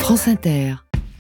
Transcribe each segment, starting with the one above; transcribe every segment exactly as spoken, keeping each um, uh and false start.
France Inter.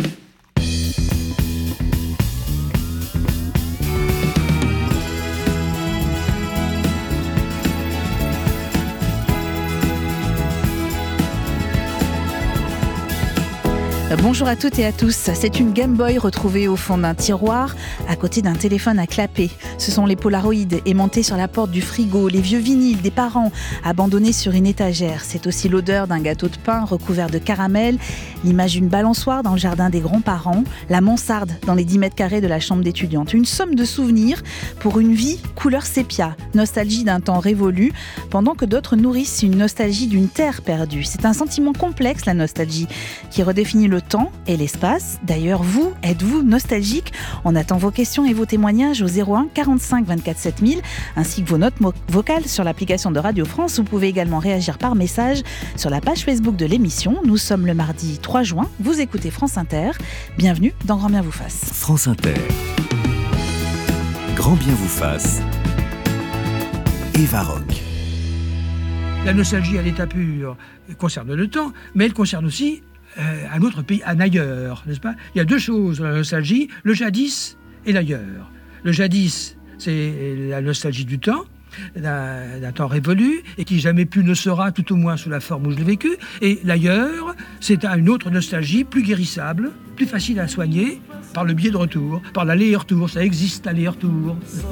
Bonjour à toutes et à tous. C'est une Game Boy retrouvée au fond d'un tiroir à côté d'un téléphone à clapet. Ce sont les Polaroids aimantés sur la porte du frigo, les vieux vinyles des parents abandonnés sur une étagère. C'est aussi l'odeur d'un gâteau de pain recouvert de caramel, l'image d'une balançoire dans le jardin des grands-parents, la mansarde dans les dix mètres carrés de la chambre d'étudiante. Une somme de souvenirs pour une vie couleur sépia, nostalgie d'un temps révolu, pendant que d'autres nourrissent une nostalgie d'une terre perdue. C'est un sentiment complexe, la nostalgie, qui redéfinit le temps et l'espace. D'ailleurs, vous, êtes-vous nostalgique ? On attend vos questions et vos témoignages au zéro un quarante-cinq vingt-quatre sept mille, ainsi que vos notes mo- vocales sur l'application de Radio France. Vous pouvez également réagir par message sur la page Facebook de l'émission. Nous sommes le mardi trois juin. Vous écoutez France Inter. Bienvenue dans Grand Bien vous fasse. France Inter. Grand Bien vous fasse. Eva Rock. La nostalgie à l'état pur concerne le temps, mais elle concerne aussi euh, un autre pays, un ailleurs, n'est-ce pas ? Il y a deux choses dans la nostalgie, le jadis et l'ailleurs. Le jadis, c'est la nostalgie du temps, d'un, d'un temps révolu, et qui jamais plus ne sera, tout au moins sous la forme où je l'ai vécu. Et l'ailleurs, c'est une autre nostalgie plus guérissable, plus facile à soigner, par le biais de retour, par l'aller et retour. Ça existe, l'aller et retour, n'est-ce pas ?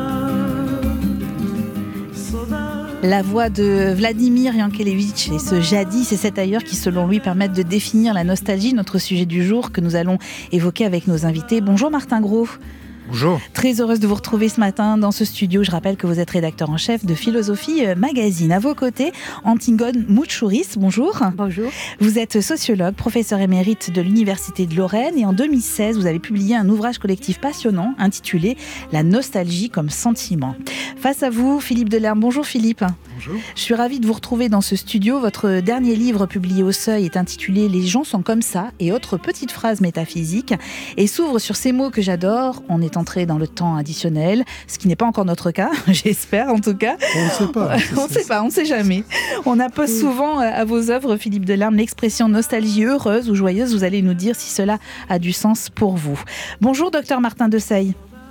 La voix de Vladimir Yankelevitch et ce jadis et cet ailleurs qui, selon lui, permettent de définir la nostalgie, notre sujet du jour que nous allons évoquer avec nos invités. Bonjour Martin Gros. Bonjour. Très heureuse de vous retrouver ce matin dans ce studio. Je rappelle que vous êtes rédacteur en chef de Philosophie Magazine. À vos côtés, Antigone Moutchouris. Bonjour. Bonjour. Vous êtes sociologue, professeur émérite de l'Université de Lorraine et en deux mille seize, vous avez publié un ouvrage collectif passionnant intitulé « La nostalgie comme sentiment ». Face à vous, Philippe Delerme. Bonjour Philippe. Bonjour. Je suis ravie de vous retrouver dans ce studio. Votre dernier livre publié au Seuil est intitulé « Les gens sont comme ça » et autres petites phrases métaphysiques et s'ouvre sur ces mots que j'adore. On est entré dans le temps additionnel, ce qui n'est pas encore notre cas, j'espère en tout cas. On ne sait pas. On ne sait pas, on ne sait jamais. On appose souvent à vos œuvres, Philippe Delerme, l'expression nostalgie heureuse ou joyeuse. Vous allez nous dire si cela a du sens pour vous. Bonjour, docteur Martin Deseil.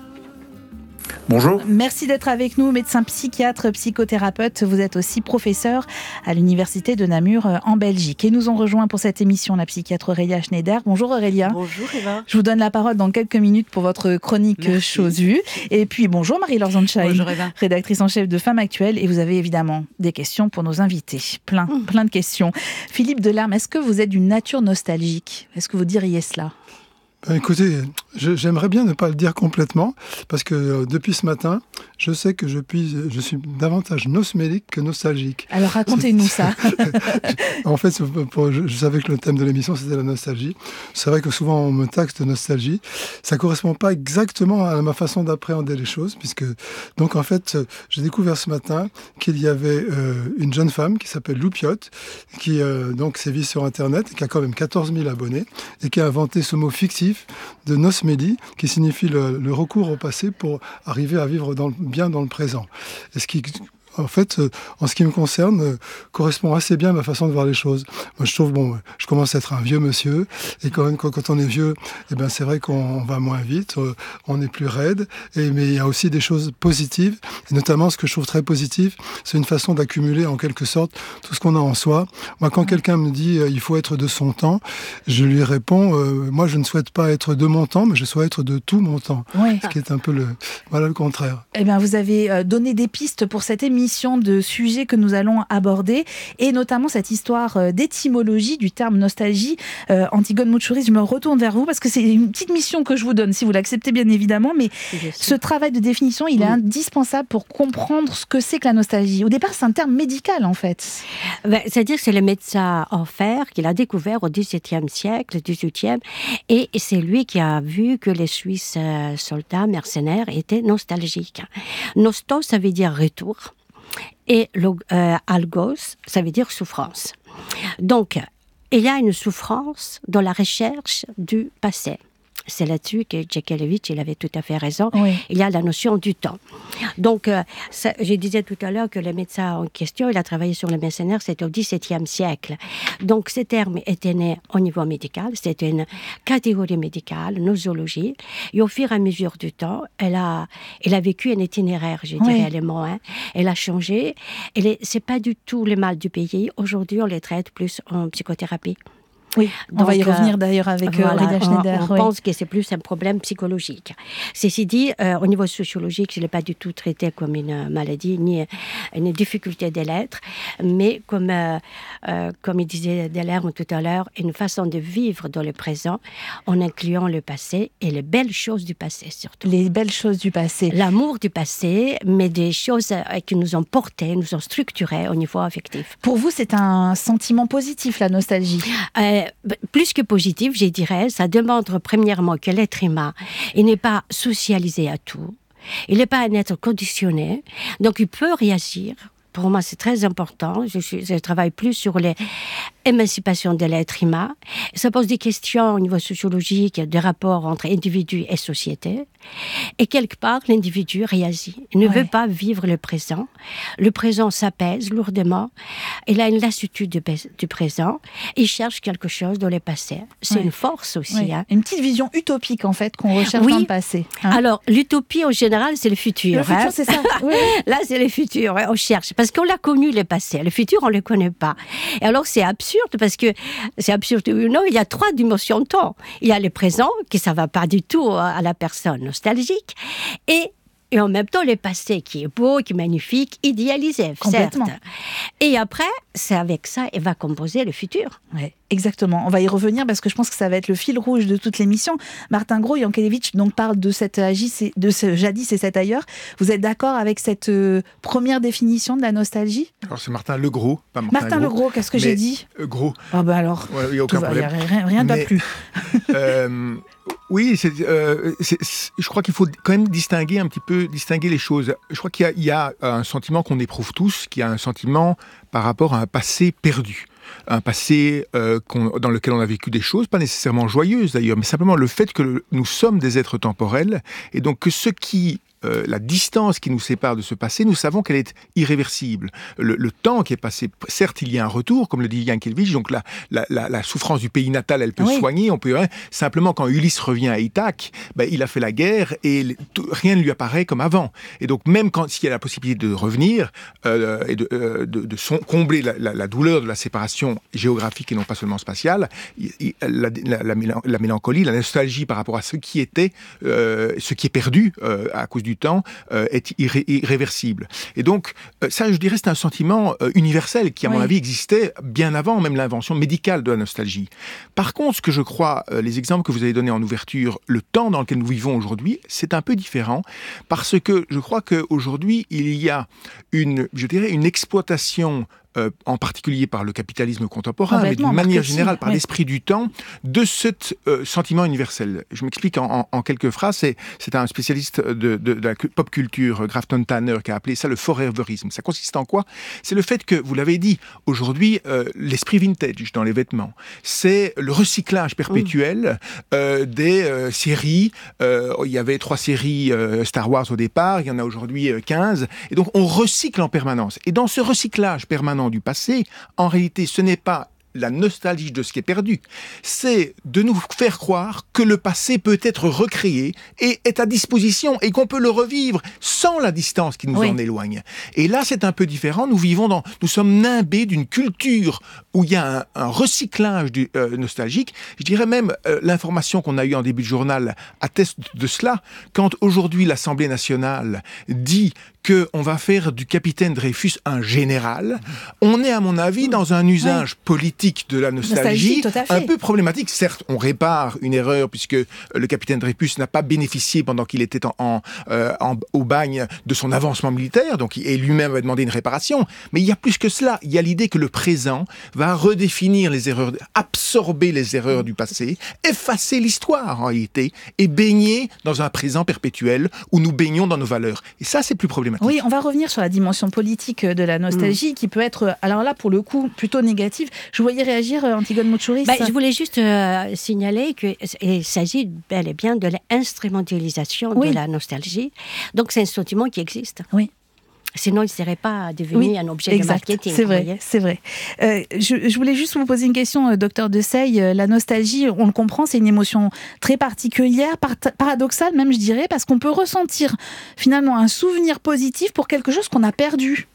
Bonjour. Merci d'être avec nous, médecin psychiatre, psychothérapeute. Vous êtes aussi professeur à l'université de Namur en Belgique. Et nous ont rejoint pour cette émission la psychiatre Aurélia Schneider. Bonjour Aurélia. Bonjour Eva. Je vous donne la parole dans quelques minutes pour votre chronique Merci. Chose Vue. Et puis bonjour Marie-Laure Zonsheim, Bonjour Eva. rédactrice en chef de Femmes Actuelles. Et vous avez évidemment des questions pour nos invités. Plein, mmh. plein de questions. Philippe Delerme, est-ce que vous êtes d'une nature nostalgique ? Est-ce que vous diriez cela ? Écoutez, je, j'aimerais bien ne pas le dire complètement, parce que euh, depuis ce matin, je sais que je, puis, je suis davantage nosmélique que nostalgique. Alors racontez-nous c'est, ça. En fait, pour, je, je savais que le thème de l'émission, c'était la nostalgie. C'est vrai que souvent, on me taxe de nostalgie. Ça ne correspond pas exactement à ma façon d'appréhender les choses, puisque, donc en fait, j'ai découvert ce matin qu'il y avait euh, une jeune femme qui s'appelle Lou Piot, qui euh, donc sévit sur Internet, qui a quand même quatorze mille abonnés, et qui a inventé ce mot fictif de nosmélie, qui signifie le, le recours au passé pour arriver à vivre dans le, bien dans le présent. Et ce qui, en fait, en ce qui me concerne, euh, correspond assez bien à ma façon de voir les choses. Moi, je trouve, bon, je commence à être un vieux monsieur, et quand même, quand, quand on est vieux, eh ben, c'est vrai qu'on va moins vite, euh, on est plus raide, et, mais il y a aussi des choses positives, et notamment, ce que je trouve très positif, c'est une façon d'accumuler, en quelque sorte, tout ce qu'on a en soi. Moi, quand quelqu'un me dit, euh, il faut être de son temps, je lui réponds, euh, moi, je ne souhaite pas être de mon temps, mais je souhaite être de tout mon temps. Oui. Ce qui est un peu le, voilà, le contraire. Eh bien, vous avez donné des pistes pour cette émission de sujets que nous allons aborder, et notamment cette histoire d'étymologie du terme nostalgie. Euh, Antigone Moutchouris, je me retourne vers vous parce que c'est une petite mission que je vous donne, si vous l'acceptez bien évidemment, mais ce travail de définition, il est oui. indispensable pour comprendre ce que c'est que la nostalgie. Au départ, c'est un terme médical en fait. Ben, c'est-à-dire que c'est le médecin Hofer qui l'a découvert au dix-septième siècle, dix-huitième, et c'est lui qui a vu que les Suisses euh, soldats mercenaires étaient nostalgiques. Nosto, ça veut dire retour. Et euh, algos, ça veut dire souffrance. Donc, il y a une souffrance dans la recherche du passé. C'est là-dessus que Djekelevitch, il avait tout à fait raison. Oui. Il y a la notion du temps. Donc, euh, ça, je disais tout à l'heure que le médecin en question, il a travaillé sur le mercenaire, c'était au dix-septième siècle. Donc, ce terme était né au niveau médical, c'était une catégorie médicale, nosologie. Et au fur et à mesure du temps, elle a, elle a vécu un itinéraire, je dirais, Oui. les mots. Hein. Elle a changé. Ce n'est pas du tout le mal du pays. Aujourd'hui, on les traite plus en psychothérapie. Oui, on Donc, va y euh, revenir d'ailleurs avec Voilà, Aurélien Schneider. on, on oui. pense que c'est plus un problème psychologique. Ceci dit, euh, au niveau sociologique, je ne l'ai pas du tout traité comme une maladie, ni une difficulté de l'être, mais comme, euh, euh, comme il disait Delerme tout à l'heure, une façon de vivre dans le présent en incluant le passé et les belles choses du passé surtout. Les belles choses du passé. L'amour du passé, mais des choses euh, qui nous ont portés, nous ont structurés au niveau affectif. Pour vous, c'est un sentiment positif, la nostalgie. Euh, plus que positif, je dirais, ça démontre premièrement que l'être humain, il n'est pas socialisé à tout, il n'est pas un être conditionné, donc il peut réagir. Pour moi, c'est très important. Je, suis, je travaille plus sur l'émancipation de l'être humain. Ça pose des questions au niveau sociologique, des rapports entre individu et société. Et quelque part, l'individu réagit. Il ne Ouais. veut pas vivre le présent. Le présent s'apaise lourdement. Il a une lassitude du, du présent. Il cherche quelque chose dans le passé. C'est Ouais. une force aussi. Oui. Hein. Une petite vision utopique, en fait, qu'on recherche Oui. dans le passé. hein. Alors, l'utopie, en général, c'est le futur. Le futur, hein. c'est ça. Oui. Là, c'est le futur, ouais, on cherche. Parce qu'on l'a connu, le passé. Le futur, on ne le connaît pas. Et alors, c'est absurde, parce que, c'est absurde ou non, il y a trois dimensions de temps. Il y a le présent, qui ça ne va pas du tout à la personne nostalgique, et Et en même temps, le passé qui est beau, qui est magnifique, idéalisé, certes. Complètement. Et après, c'est avec ça, elle va composer le futur. Ouais, exactement. On va y revenir parce que je pense que ça va être le fil rouge de toute l'émission. Martin Gros, Yankelevitch donc parle de cette agis, de ce jadis et cet ailleurs. Vous êtes d'accord avec cette euh, première définition de la nostalgie? Alors c'est Martin Legros, pas Martin, Martin Legros, qu'est-ce que Mais, j'ai dit? euh, Gros. Ah ben alors, Ouais, il y a aucun tout va, problème. y a rien, rien n'a Mais- plus. Euh, oui, c'est, euh, c'est- c'est- je crois qu'il faut quand même distinguer un petit peu, distinguer les choses. Je crois qu'il y a, il y a un sentiment qu'on éprouve tous, qui a un sentiment par rapport à un passé perdu. Un passé euh, qu'on- dans lequel on a vécu des choses, pas nécessairement joyeuses d'ailleurs, mais simplement le fait que le- nous sommes des êtres temporels, et donc que ce qui euh, la distance qui nous sépare de ce passé, nous savons qu'elle est irréversible. Le, le temps qui est passé, certes, il y a un retour, comme le dit Yankelevitch, donc la, la, la, la souffrance du pays natal, elle peut Oui. soigner, on peut hein, simplement quand Ulysse revient à Ithaque, ben, il a fait la guerre et l- tout- rien ne lui apparaît comme avant. Et donc même quand s'il y a la possibilité de revenir euh, et de, euh, de, de son- combler la, la, la douleur de la séparation géographique et non pas seulement spatiale, il- il- la, la, la, mélan- la mélancolie, la nostalgie par rapport à ce qui était, euh, ce qui est perdu euh, à cause du temps, euh, est irré- irréversible. Et donc, euh, ça, je dirais, c'est un sentiment euh, universel qui, à mon Oui. avis, existait bien avant même l'invention médicale de la nostalgie. Par contre, ce que je crois, euh, les exemples que vous avez donnés en ouverture, le temps dans lequel nous vivons aujourd'hui, c'est un peu différent, parce que je crois qu'aujourd'hui, il y a une, je dirais, une exploitation euh, en particulier par le capitalisme contemporain, mais Complètement, d'une manière marketing, générale par oui. l'esprit du temps, de ce euh, sentiment universel. Je m'explique en, en- en quelques phrases. C'est, c'est un spécialiste de, de- de la cu- pop culture, euh, Grafton Tanner, qui a appelé ça le foreverisme. Ça consiste en quoi? C'est le fait que, vous l'avez dit, aujourd'hui, euh, l'esprit vintage dans les vêtements, c'est le recyclage perpétuel euh, des euh, séries. Euh, il y avait trois séries euh, Star Wars au départ, il y en a aujourd'hui euh, quinze. Et donc, on recycle en permanence. Et dans ce recyclage permanent du passé, en réalité, ce n'est pas la nostalgie de ce qui est perdu, c'est de nous faire croire que le passé peut être recréé et est à disposition et qu'on peut le revivre sans la distance qui nous Oui. en éloigne. Et là, c'est un peu différent. Nous vivons dans, nous sommes nimbés d'une culture où il y a un, un recyclage du, euh, nostalgique. Je dirais même, euh, l'information qu'on a eue en début de journal atteste de cela. Quand aujourd'hui l'Assemblée nationale dit qu'on va faire du capitaine Dreyfus un général, on est à mon avis dans un usage politique de la nostalgie, Nostalgie, tout à fait. un peu problématique. Certes, on répare une erreur puisque euh, le capitaine Dreyfus n'a pas bénéficié pendant qu'il était en, en, euh, en- au bagne de son avancement militaire, donc et lui-même avait demandé une réparation. Mais il y a plus que cela. Il y a l'idée que le présent va redéfinir les erreurs, absorber les erreurs du passé, effacer l'histoire en réalité, et baigner dans un présent perpétuel où nous baignons dans nos valeurs. Et ça, c'est plus problématique. Oui, on va revenir sur la dimension politique de la nostalgie qui peut être, alors là, pour le coup, plutôt négative. Je voyais voyez réagir Antigone Mouchouris? Bah, je voulais juste euh, signaler qu'il s'agit bel et bien de l'instrumentalisation oui. de la nostalgie. Donc c'est un sentiment qui existe. Oui. Sinon, il ne serait pas devenu oui, un objet exact, de marketing. C'est vrai, c'est vrai. Euh, je, je voulais juste vous poser une question, euh, docteur Desailles. Euh, la nostalgie, on le comprend, c'est une émotion très particulière, par- paradoxale même, je dirais, parce qu'on peut ressentir finalement un souvenir positif pour quelque chose qu'on a perdu.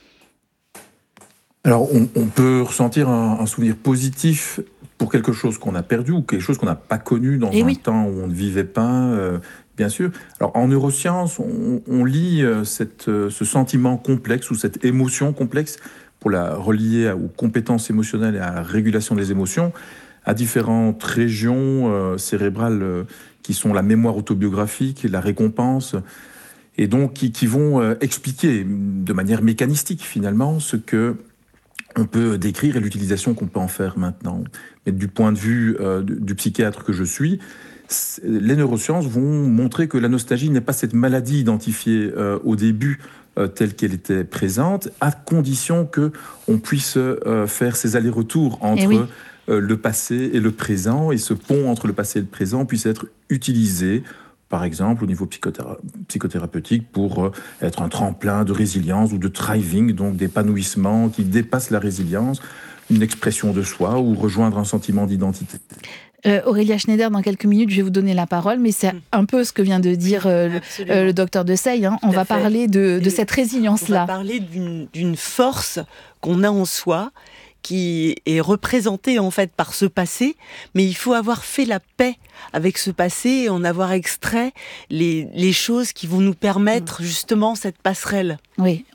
Alors, on, on peut ressentir un, un souvenir positif pour quelque chose qu'on a perdu ou quelque chose qu'on n'a pas connu dans Et un oui. temps où on ne vivait pas. Euh, Bien sûr. Alors, en neurosciences, on, on lie euh, cette, euh, ce sentiment complexe ou cette émotion complexe pour la relier à, aux compétences émotionnelles et à la régulation des émotions à différentes régions euh, cérébrales euh, qui sont la mémoire autobiographique, la récompense, et donc qui, qui vont euh, expliquer de manière mécanistique finalement ce que on peut décrire et l'utilisation qu'on peut en faire maintenant. Mais du point de vue euh, du, du psychiatre que je suis, les neurosciences vont montrer que la nostalgie n'est pas cette maladie identifiée euh, au début euh, telle qu'elle était présente, à condition que on puisse euh, faire ces allers-retours entre oui. euh, le passé et le présent, et ce pont entre le passé et le présent puisse être utilisé, par exemple au niveau psychothéra- psychothérapeutique, pour euh, être un tremplin de résilience ou de thriving, donc d'épanouissement qui dépasse la résilience, une expression de soi ou rejoindre un sentiment d'identité. Euh, Aurélia Schneider, dans quelques minutes, je vais vous donner la parole, mais c'est un peu ce que vient de dire euh, le, euh, le docteur Desailles. Hein. On va fait. parler de, de cette résilience-là. On va parler d'une, d'une force qu'on a en soi, qui est représentée en fait par ce passé, mais il faut avoir fait la paix avec ce passé et en avoir extrait les, les choses qui vont nous permettre justement cette passerelle. Oui.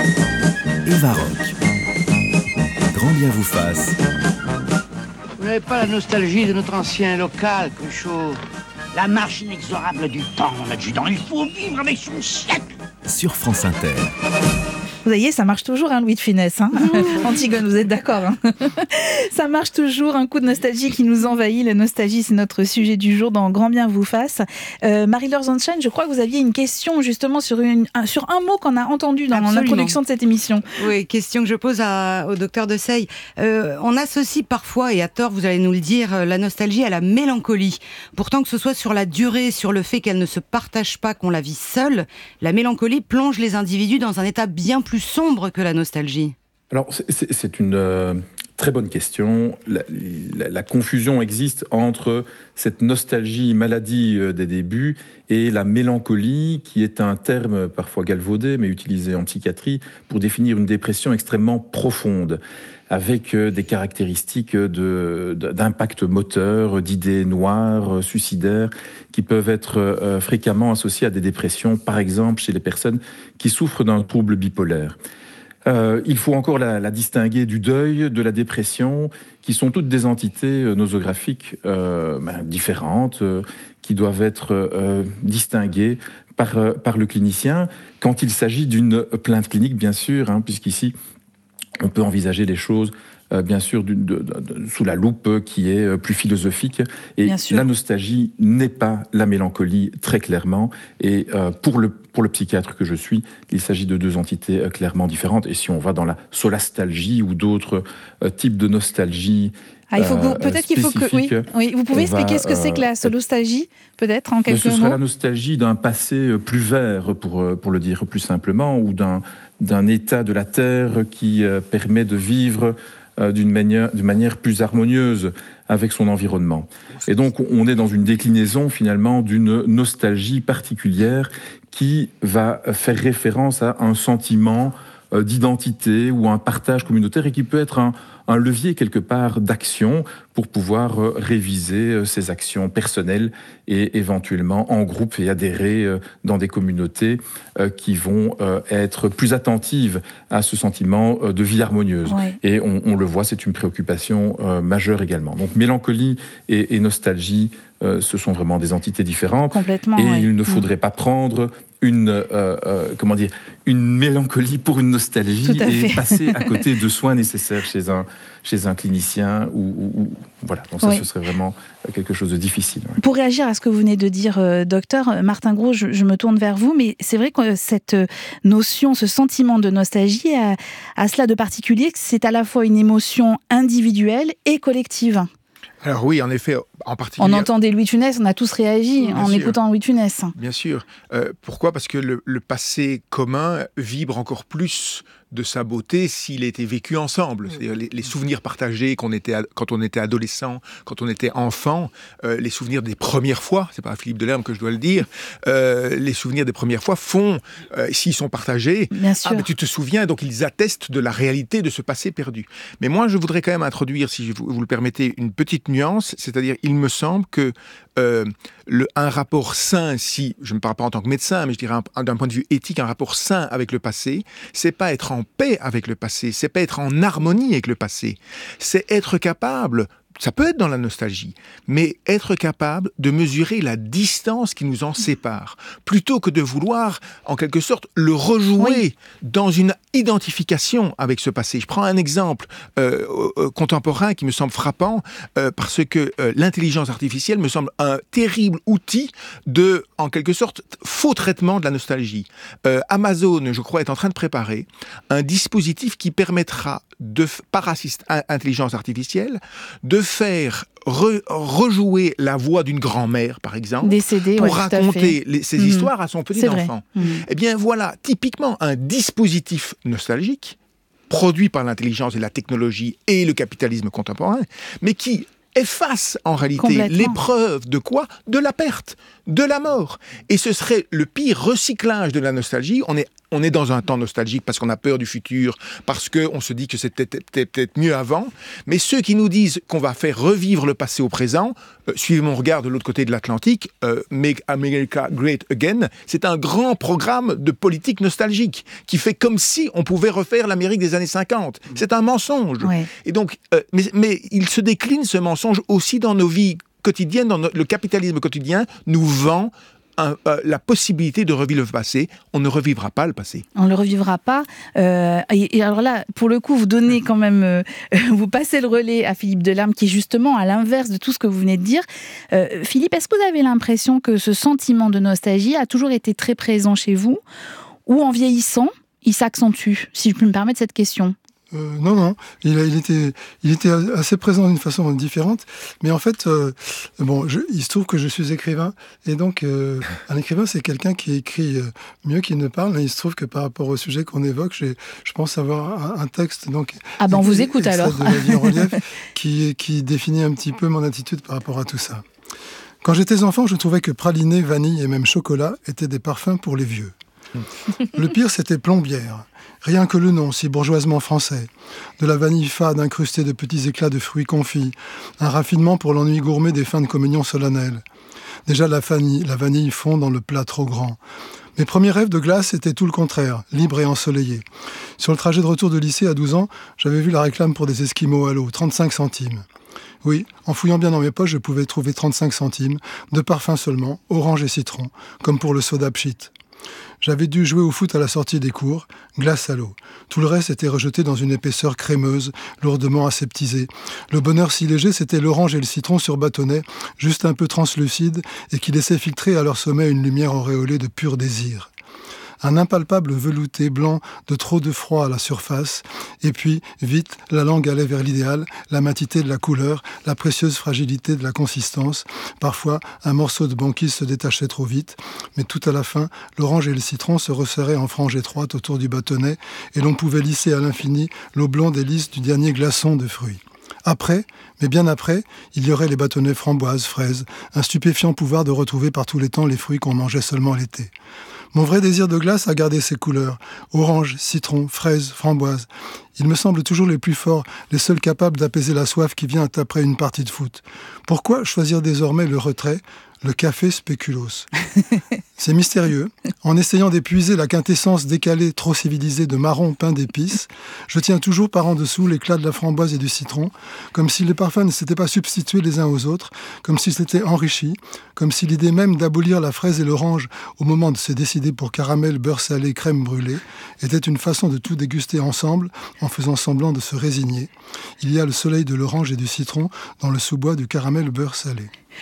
Eva Rock. Grand bien vous fasse. Vous n'avez pas la nostalgie de notre ancien local, Cruchot? La marche inexorable du temps, mon adjudant. Il faut vivre avec son siècle. Sur France Inter. Vous voyez, ça marche toujours, hein, Louis de Funès. Hein Antigone, vous êtes d'accord hein ça marche toujours, un coup de nostalgie qui nous envahit. La nostalgie, c'est notre sujet du jour dans Grand bien vous fasse. Euh, Marie-Laure Zandschein, je crois que vous aviez une question justement sur, une, un, sur un mot qu'on a entendu dans Absolument. l'introduction de cette émission. Oui, question que je pose à, au docteur Desailles. Euh, on associe parfois, et à tort, vous allez nous le dire, la nostalgie à la mélancolie. Pourtant, que ce soit sur la durée, sur le fait qu'elle ne se partage pas, qu'on la vit seule, la mélancolie plonge les individus dans un état bien plus sombre que la nostalgie. Alors, c'est, c'est, c'est une euh, très bonne question. La, la, la confusion existe entre cette nostalgie, maladie euh, des débuts, et la mélancolie, qui est un terme parfois galvaudé, mais utilisé en psychiatrie, pour définir une dépression extrêmement profonde, avec euh, des caractéristiques de, de, d'impact moteur, d'idées noires, suicidaires, qui peuvent être euh, fréquemment associées à des dépressions, par exemple chez les personnes qui souffrent d'un trouble bipolaire. Euh, il faut encore la, la distinguer du deuil, de la dépression, qui sont toutes des entités euh, nosographiques euh, ben, différentes, euh, qui doivent être euh, distinguées par, euh, par le clinicien, quand il s'agit d'une plainte clinique, bien sûr, hein, puisqu'ici, on peut envisager les choses, euh, bien sûr, de, de, de, sous la loupe qui est euh, plus philosophique. Et la nostalgie n'est pas la mélancolie, très clairement. Et euh, pour, le, pour le psychiatre que je suis, il s'agit de deux entités euh, clairement différentes. Et si on va dans la solastalgie ou d'autres euh, types de nostalgie, ah, il faut que, peut-être qu'il faut que oui, oui. Vous pouvez expliquer va, ce que c'est que la solastalgie, peut-être en quelques mots. Ce serait la nostalgie d'un passé plus vert, pour pour le dire plus simplement, ou d'un d'un état de la terre qui euh, permet de vivre euh, d'une manière d'une manière plus harmonieuse avec son environnement. Et donc on est dans une déclinaison finalement d'une nostalgie particulière qui va faire référence à un sentiment euh, d'identité ou un partage communautaire et qui peut être un un levier quelque part d'action pour pouvoir euh, réviser euh, ses actions personnelles et éventuellement en groupe et adhérer euh, dans des communautés euh, qui vont euh, être plus attentives à ce sentiment euh, de vie harmonieuse. Ouais. Et on, on le voit, c'est une préoccupation euh, majeure également. Donc mélancolie et, et nostalgie, euh, ce sont vraiment des entités différentes. Complètement, et ouais. il ne faudrait mmh. pas prendre une, euh, euh, comment dire, une mélancolie pour une nostalgie et fait. passer à côté de soins nécessaires chez un, chez un clinicien. Ou, ou, ou voilà, donc ça, oui. ce serait vraiment quelque chose de difficile. Ouais. Pour réagir à ce que vous venez de dire, euh, docteur, Martin Gros, je, je me tourne vers vous, mais c'est vrai que cette notion, ce sentiment de nostalgie a, a cela de particulier que c'est à la fois une émotion individuelle et collective. Alors oui, en effet, en particulier... On entendait Louis de Funès, on a tous réagi Bien en sûr. écoutant Louis de Funès. Bien sûr. Euh, pourquoi ? Parce que le, le passé commun vibre encore plus de sa beauté s'il était vécu ensemble. C'est-à-dire les, les souvenirs partagés qu'on était, quand on était adolescent, quand on était enfant, euh, les souvenirs des premières fois, c'est pas à Philippe Delerme que je dois le dire, euh, les souvenirs des premières fois font, euh, s'ils sont partagés, Bien sûr. ah, mais tu te souviens, donc ils attestent de la réalité de ce passé perdu. Mais moi, je voudrais quand même introduire, si vous, vous le permettez, une petite nuance, c'est-à-dire, il me semble que euh, le, un rapport sain, si, je ne parle pas en tant que médecin, mais je dirais un, d'un point de vue éthique, un rapport sain avec le passé, c'est pas être en paix avec le passé, c'est pas être en harmonie avec le passé, c'est être capable, ça peut être dans la nostalgie, mais être capable de mesurer la distance qui nous en sépare, plutôt que de vouloir, en quelque sorte, le rejouer oui. dans une identification avec ce passé. Je prends un exemple euh, euh, contemporain qui me semble frappant, euh, parce que euh, l'intelligence artificielle me semble un terrible outil de, en quelque sorte, faux traitement de la nostalgie. Euh, Amazon, je crois, est en train de préparer un dispositif qui permettra, de, par assist- intelligence artificielle, de faire re, rejouer la voix d'une grand-mère, par exemple, Décédée, pour ouais, raconter les, ces mmh. histoires à son petit-enfant. Mmh. Eh bien, voilà, typiquement, un dispositif nostalgique, produit par l'intelligence et la technologie et le capitalisme contemporain, mais qui efface en réalité l'épreuve de quoi ? De la perte, de la mort. Et ce serait le pire recyclage de la nostalgie. On est On est dans un temps nostalgique parce qu'on a peur du futur, parce qu'on se dit que c'était peut-être, peut-être mieux avant. Mais ceux qui nous disent qu'on va faire revivre le passé au présent, euh, suivez mon regard de l'autre côté de l'Atlantique, euh, Make America Great Again, c'est un grand programme de politique nostalgique qui fait comme si on pouvait refaire l'Amérique des années cinquante. C'est un mensonge. Ouais. Et donc, euh, mais, mais il se décline ce mensonge aussi dans nos vies quotidiennes, dans no- le capitalisme quotidien nous vend Un, euh, la possibilité de revivre le passé. On ne revivra pas le passé. On ne le revivra pas. Euh, et, et alors là, pour le coup, vous donnez quand même, euh, vous passez le relais à Philippe Delerme, qui est justement à l'inverse de tout ce que vous venez de dire. Euh, Philippe, est-ce que vous avez l'impression que ce sentiment de nostalgie a toujours été très présent chez vous, ou en vieillissant, il s'accentue, si je peux me permettre cette question ? Euh, non, non, il, a, il, était, il était assez présent d'une façon différente, mais en fait, euh, bon, je, il se trouve que je suis écrivain, et donc euh, un écrivain, c'est quelqu'un qui écrit euh, mieux qu'il ne parle, et il se trouve que par rapport au sujet qu'on évoque, j'ai, je pense avoir un, un texte, donc... Ah ben on vous écoute alors. De la vie en relief, qui, qui définit un petit peu mon attitude par rapport à tout ça. Quand j'étais enfant, je trouvais que praliné, vanille et même chocolat étaient des parfums pour les vieux. Le pire, c'était plombière. Rien que le nom, si bourgeoisement français. De la vanille fade incrustée de petits éclats de fruits confits. Un raffinement pour l'ennui gourmet des fins de communion solennelle. Déjà, la vanille, la vanille fond dans le plat trop grand. Mes premiers rêves de glace étaient tout le contraire, libres et ensoleillés. Sur le trajet de retour de lycée à douze ans, j'avais vu la réclame pour des esquimaux à l'eau, trente-cinq centimes. Oui, en fouillant bien dans mes poches, je pouvais trouver trente-cinq centimes, de parfum seulement, orange et citron, comme pour le soda pchit. J'avais dû jouer au foot à la sortie des cours, glace à l'eau. Tout le reste était rejeté dans une épaisseur crémeuse, lourdement aseptisée. Le bonheur si léger, c'était l'orange et le citron sur bâtonnet, juste un peu translucide, et qui laissait filtrer à leur sommet une lumière auréolée de pur désir. Un impalpable velouté blanc de trop de froid à la surface, et puis, vite, la langue allait vers l'idéal, la matité de la couleur, la précieuse fragilité de la consistance. Parfois, un morceau de banquise se détachait trop vite, mais tout à la fin, l'orange et le citron se resserraient en franges étroites autour du bâtonnet, et l'on pouvait lisser à l'infini l'eau blonde et lisse du dernier glaçon de fruits. Après, mais bien après, il y aurait les bâtonnets framboises, fraises, un stupéfiant pouvoir de retrouver par tous les temps les fruits qu'on mangeait seulement l'été. Mon vrai désir de glace a gardé ses couleurs. Orange, citron, fraise, framboise. Ils me semblent toujours les plus forts, les seuls capables d'apaiser la soif qui vient après une partie de foot. Pourquoi choisir désormais le retrait, le café spéculoos ? C'est mystérieux. En essayant d'épuiser la quintessence décalée, trop civilisée de marron pain d'épices, je tiens toujours par en dessous l'éclat de la framboise et du citron, comme si les parfums ne s'étaient pas substitués les uns aux autres, comme s'ils s'étaient enrichis, comme si l'idée même d'abolir la fraise et l'orange au moment de se décider idée pour caramel, beurre salé, crème brûlée, était une façon de tout déguster ensemble en faisant semblant de se résigner. Il y a le soleil de l'orange et du citron dans le sous-bois du caramel beurre salé.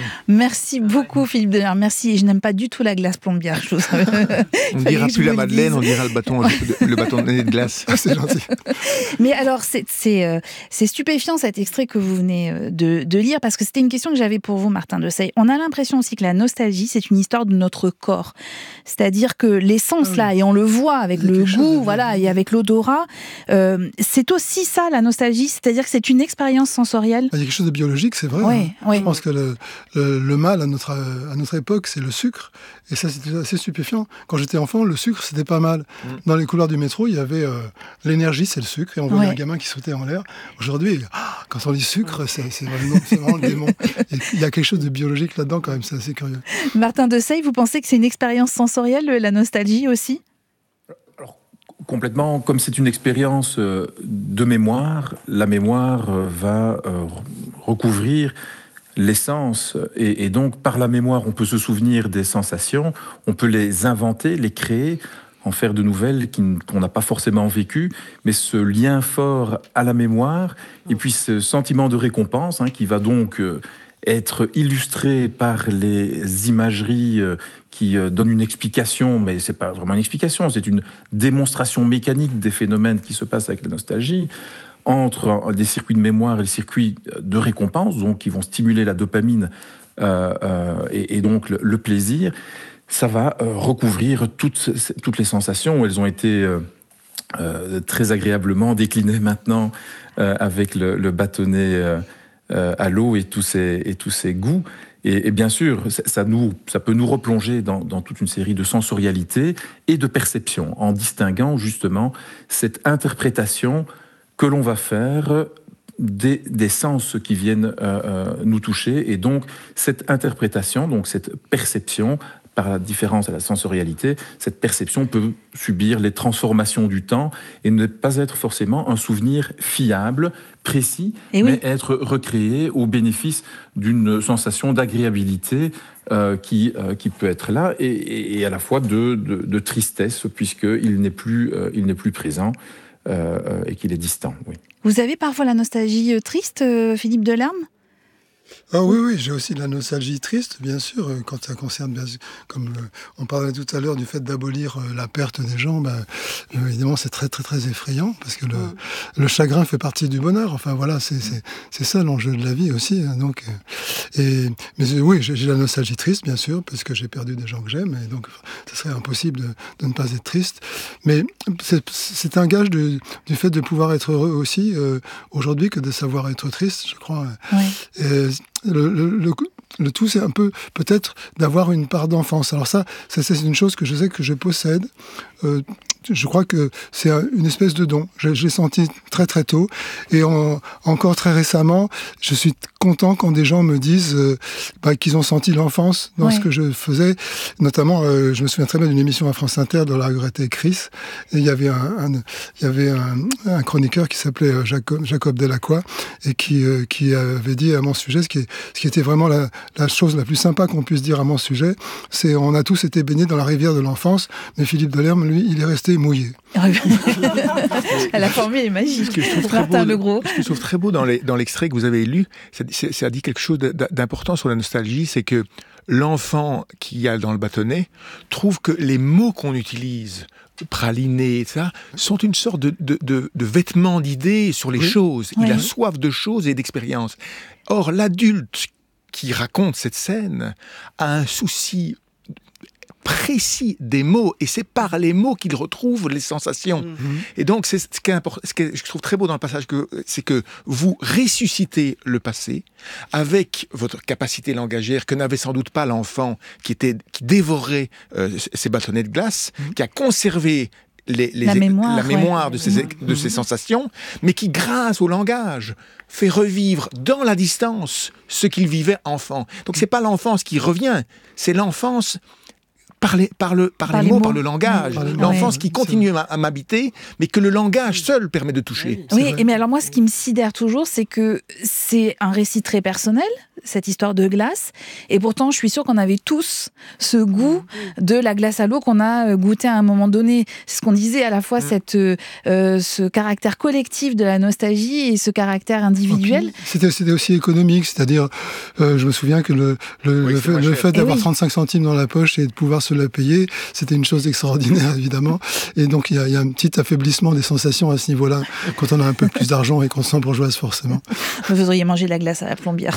Merci beaucoup Philippe Delerme, merci. Et je n'aime pas du tout la glace plombière. Je vous... on ne dira plus la Madeleine, on dira le bâton, le bâton de glace. C'est gentil. Mais alors, c'est, c'est, euh, c'est stupéfiant cet extrait que vous venez de, de lire, parce que c'était une question que j'avais pour vous, Martin Desailly. On a l'impression aussi que la nostalgie, c'est une histoire de notre corps. C'est-à-dire que l'essence, ah oui. là, et on le voit avec le goût, voilà, et avec l'odorat, euh, c'est aussi ça, la nostalgie. C'est-à-dire que c'est une expérience sensorielle. Il y a quelque chose de biologique, c'est vrai. Oui, hein. oui. Je pense que le... Le, le mal à notre, à notre époque, c'est le sucre. Et ça, c'était assez stupéfiant. Quand j'étais enfant, le sucre, c'était pas mal. Mmh. Dans les couloirs du métro, il y avait euh, l'énergie, c'est le sucre. Et on voyait ouais. un gamin qui sautait en l'air. Aujourd'hui, ah, quand on dit sucre, c'est, c'est, vraiment, c'est vraiment le démon. Et il y a quelque chose de biologique là-dedans, quand même. C'est assez curieux. Martin Desailly, vous pensez que c'est une expérience sensorielle, la nostalgie aussi ? Alors, complètement. Comme c'est une expérience de mémoire, la mémoire va euh, recouvrir l'essence, et, et donc par la mémoire on peut se souvenir des sensations, on peut les inventer, les créer, en faire de nouvelles qu'on n'a pas forcément vécues, mais ce lien fort à la mémoire, et puis ce sentiment de récompense hein, qui va donc euh, être illustré par les imageries euh, qui euh, donnent une explication, mais c'est pas vraiment une explication, c'est une démonstration mécanique des phénomènes qui se passent avec la nostalgie, entre des circuits de mémoire et les circuits de récompense, donc qui vont stimuler la dopamine euh, euh, et, et donc le, le plaisir, ça va euh, recouvrir toutes, toutes les sensations. Elles ont été euh, euh, très agréablement déclinées maintenant euh, avec le, le bâtonnet euh, euh, à l'eau et tous ces, et tous ces goûts. Et, et bien sûr, ça, nous, ça peut nous replonger dans, dans toute une série de sensorialité et de perception, en distinguant justement cette interprétation que l'on va faire des, des sens qui viennent euh, euh, nous toucher. Et donc, cette interprétation, donc cette perception, par la différence à la sensorialité, cette perception peut subir les transformations du temps et ne pas être forcément un souvenir fiable, précis, et mais oui. être recréé au bénéfice d'une sensation d'agréabilité euh, qui, euh, qui peut être là et, et, et à la fois de, de, de tristesse, puisqu'il n'est plus, euh, il n'est plus présent. Euh, et qu'il est distant, oui. Vous avez parfois la nostalgie triste, euh, Philippe Delerme ? Ah oui, oui, j'ai aussi de la nostalgie triste, bien sûr, quand ça concerne, bien sûr, comme le, on parlait tout à l'heure du fait d'abolir euh, la perte des gens, ben, euh, évidemment c'est très très très effrayant, parce que le, mmh. le chagrin fait partie du bonheur, enfin voilà, c'est, c'est, c'est ça l'enjeu de la vie aussi. Hein, donc, euh, et, mais euh, oui, j'ai, j'ai la nostalgie triste, bien sûr, parce que j'ai perdu des gens que j'aime, et donc ce serait impossible de, de ne pas être triste. Mais c'est, c'est un gage de, du fait de pouvoir être heureux aussi, euh, aujourd'hui, que de savoir être triste, je crois. Oui. Et, Le, le, le, le tout, c'est un peu, peut-être, d'avoir une part d'enfance. Alors ça, ça c'est une chose que je sais que je possède. Euh, je crois que c'est une espèce de don. Je, je l'ai senti très très tôt. Et en, encore très récemment, je suis content quand des gens me disent euh, bah, qu'ils ont senti l'enfance dans ouais. ce que je faisais. Notamment, euh, je me souviens très bien d'une émission à France Inter dans la regrettait Chris. Et il y avait un, un, il y avait un, un chroniqueur qui s'appelait Jacob, Jacob Delacroix et qui, euh, qui avait dit à mon sujet, ce qui, est, ce qui était vraiment la, la chose la plus sympa qu'on puisse dire à mon sujet, c'est on a tous été baignés dans la rivière de l'enfance, mais Philippe Delerme, lui, il est resté mouillé. La formule est magique. Ce que je trouve très Martin beau, Legros. Ce que je trouve très beau dans, les, dans l'extrait que vous avez lu, ça, ça dit quelque chose d'important sur la nostalgie, c'est que l'enfant qui a dans le bâtonnet trouve que les mots qu'on utilise, praliné, et ça, sont une sorte de, de, de, de vêtements d'idées sur les oui. choses. Il oui. a soif de choses et d'expériences. Or, l'adulte qui raconte cette scène a un souci précis des mots, et c'est par les mots qu'il retrouve les sensations. Mmh. Et donc, c'est ce qui est important, ce que je trouve très beau dans le passage, que, c'est que vous ressuscitez le passé avec votre capacité langagière que n'avait sans doute pas l'enfant qui était, qui dévorait euh, ses bâtonnets de glace, mmh. qui a conservé Les, les, la mémoire, la mémoire ouais. de, ces, de ces sensations, mais qui, grâce au langage, fait revivre dans la distance ce qu'il vivait enfant. Donc c'est pas l'enfance qui revient, c'est l'enfance par les, par le, par Par les les mots, mots. par le langage. Par les mots. L'enfance Ouais. qui continue à, à m'habiter, mais que le langage seul permet de toucher. C'est Oui, vrai. et mais alors moi, ce qui me sidère toujours, c'est que c'est un récit très personnel, cette histoire de glace, et pourtant, je suis sûre qu'on avait tous ce goût de la glace à l'eau qu'on a euh, goûté à un moment donné. C'est ce qu'on disait, à la fois cette, euh, euh, ce caractère collectif de la nostalgie et ce caractère individuel. C'était, c'était aussi économique, c'est-à-dire, euh, je me souviens que le, le, Oui, le c'est fait, moins le cher. fait d'avoir Eh oui. trente-cinq centimes dans la poche et de pouvoir se la payer, c'était une chose extraordinaire, évidemment. Et donc, il y a, il y a un petit affaiblissement des sensations à ce niveau-là, quand on a un peu plus d'argent et qu'on se sent bourgeoise, forcément. Vous voudriez manger de la glace à la plombière.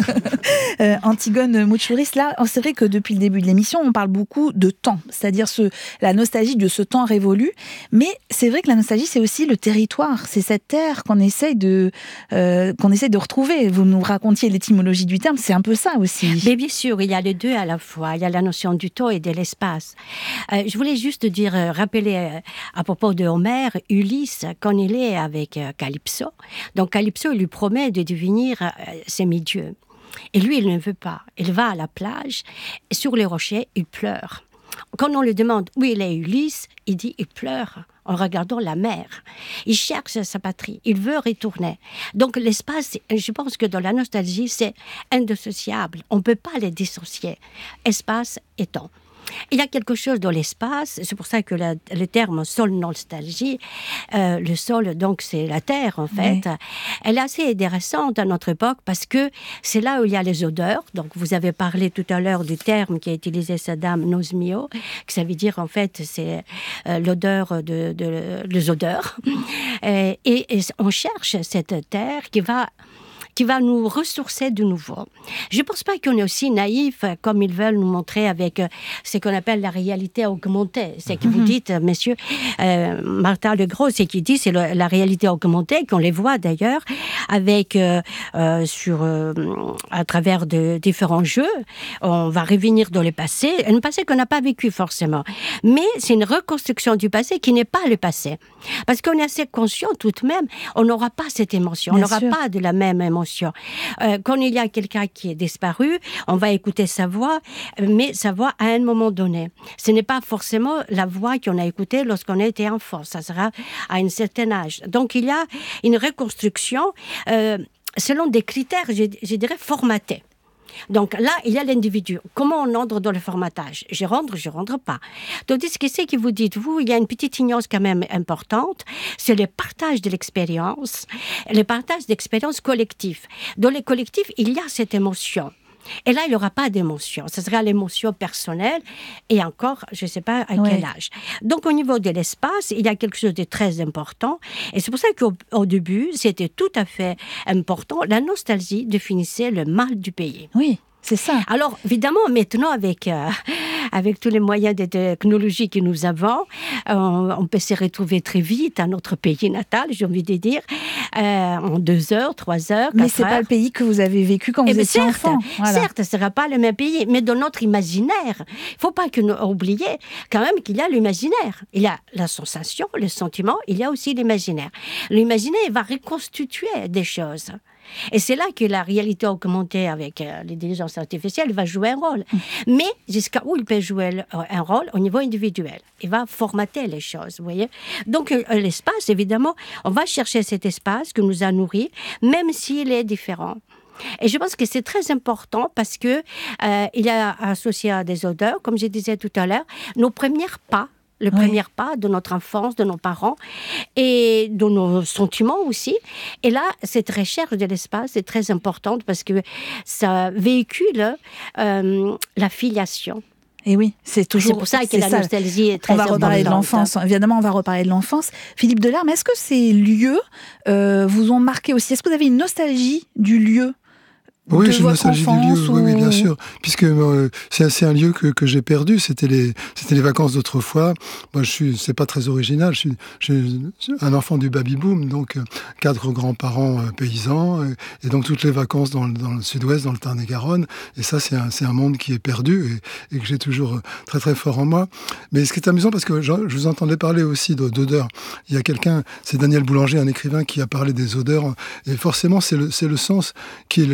euh, Antigone Mouchouris, là, c'est vrai que depuis le début de l'émission, on parle beaucoup de temps, c'est-à-dire ce, la nostalgie de ce temps révolu. Mais c'est vrai que la nostalgie, c'est aussi le territoire, c'est cette terre qu'on essaye de, euh, qu'on essaye de retrouver. Vous nous racontiez l'étymologie du terme, c'est un peu ça aussi. Mais bien sûr, il y a les deux à la fois. Il y a la notion du temps et de l'espace. Euh, je voulais juste dire, euh, rappeler euh, à propos de Homère, Ulysse, quand il est avec euh, Calypso. Donc Calypso, il lui promet de devenir euh, semi-dieu. Et lui, il ne veut pas. Il va à la plage, et sur les rochers, il pleure. Quand on lui demande où il est Ulysse, il dit il pleure en regardant la mer. Il cherche sa patrie, il veut retourner. Donc l'espace, je pense que dans la nostalgie, c'est indissociable. On ne peut pas les dissocier. Espace et temps. Il y a quelque chose dans l'espace, c'est pour ça que la, le terme sol nostalgie, euh, le sol, donc c'est la terre en fait, oui. Elle est assez intéressante à notre époque parce que c'est là où il y a les odeurs. Donc vous avez parlé tout à l'heure du terme qui a utilisé sa dame Nosmio, que ça veut dire en fait c'est euh, l'odeur de, de, des odeurs. Et, et, et on cherche cette terre qui va qui va nous ressourcer de nouveau. Je ne pense pas qu'on est aussi naïf comme ils veulent nous montrer avec ce qu'on appelle la réalité augmentée. C'est que mm-hmm. vous dites, messieurs, euh, Martin Legros, c'est qui dit, c'est le, la réalité augmentée, qu'on les voit d'ailleurs, avec, euh, euh, sur, euh, à travers de différents jeux. On va revenir dans le passé, un passé qu'on n'a pas vécu forcément. Mais c'est une reconstruction du passé qui n'est pas le passé. Parce qu'on est assez conscient tout de même, on n'aura pas cette émotion, Bien on n'aura pas de la même émotion. Euh, quand il y a quelqu'un qui est disparu, on va écouter sa voix, mais sa voix à un moment donné. Ce n'est pas forcément la voix qu'on a écoutée lorsqu'on était enfant, ça sera à un certain âge. Donc il y a une reconstruction euh, selon des critères, je, je dirais, formatés. Donc là, il y a l'individu. Comment on entre dans le formatage ? Je rentre, je rentre pas. Tandis que c'est que vous dites, vous, il y a une petite nuance quand même importante, c'est le partage de l'expérience, le partage d'expérience collective. Dans les collectifs, il y a cette émotion. Et là, il n'y aura pas d'émotion. Ce sera l'émotion personnelle et encore, je ne sais pas à ouais. quel âge. Donc, au niveau de l'espace, il y a quelque chose de très important. Et c'est pour ça qu'au au début, c'était tout à fait important. La nostalgie définissait le mal du pays. Oui. C'est ça. Alors, évidemment, maintenant, avec, euh, avec tous les moyens de technologie que nous avons, euh, on peut se retrouver très vite à notre pays natal, j'ai envie de dire, euh, en deux heures, trois heures, mais ce n'est pas le pays que vous avez vécu quand vous eh étiez certes, enfant. Voilà. Certes, ce ne sera pas le même pays, mais dans notre imaginaire. Il ne faut pas que nous oublions quand même qu'il y a l'imaginaire. Il y a la sensation, le sentiment, il y a aussi l'imaginaire. L'imaginaire va reconstituer des choses. Et c'est là que la réalité augmentée avec euh, l'intelligence artificielle va jouer un rôle. Mmh. Mais jusqu'à où il peut jouer le, un rôle au niveau individuel. Il va formater les choses, vous voyez. Donc euh, l'espace, évidemment, on va chercher cet espace que nous a nourri, même s'il est différent. Et je pense que c'est très important parce que euh, il est associé à des odeurs, comme je disais tout à l'heure, nos premiers pas. Le oui. premier pas de notre enfance, de nos parents et de nos sentiments aussi. Et là, cette recherche de l'espace est très importante parce que ça véhicule euh, la filiation. Et oui, c'est toujours. C'est pour ça que la ça. nostalgie est très importante. On va reparler importante. de l'enfance. Évidemment, on va reparler de l'enfance. Philippe Delerme, est-ce que ces lieux euh, vous ont marqué aussi ? Est-ce que vous avez une nostalgie du lieu ? Oui, j'ai une nostalgie du lieu, ou... oui, oui, bien sûr. Puisque euh, c'est, c'est un lieu que, que j'ai perdu, c'était les, c'était les vacances d'autrefois. Moi, je suis, c'est pas très original, je suis, je suis un enfant du baby-boom, donc euh, quatre grands-parents euh, paysans, euh, et donc toutes les vacances dans, dans le sud-ouest, dans le Tarn-et-Garonne. Et ça, c'est un, c'est un monde qui est perdu et, et que j'ai toujours euh, très, très fort en moi. Mais ce qui est amusant, parce que je, je vous entendais parler aussi d'odeurs. Il y a quelqu'un, c'est Daniel Boulanger, un écrivain, qui a parlé des odeurs, et forcément, c'est le, c'est le sens qui est le plus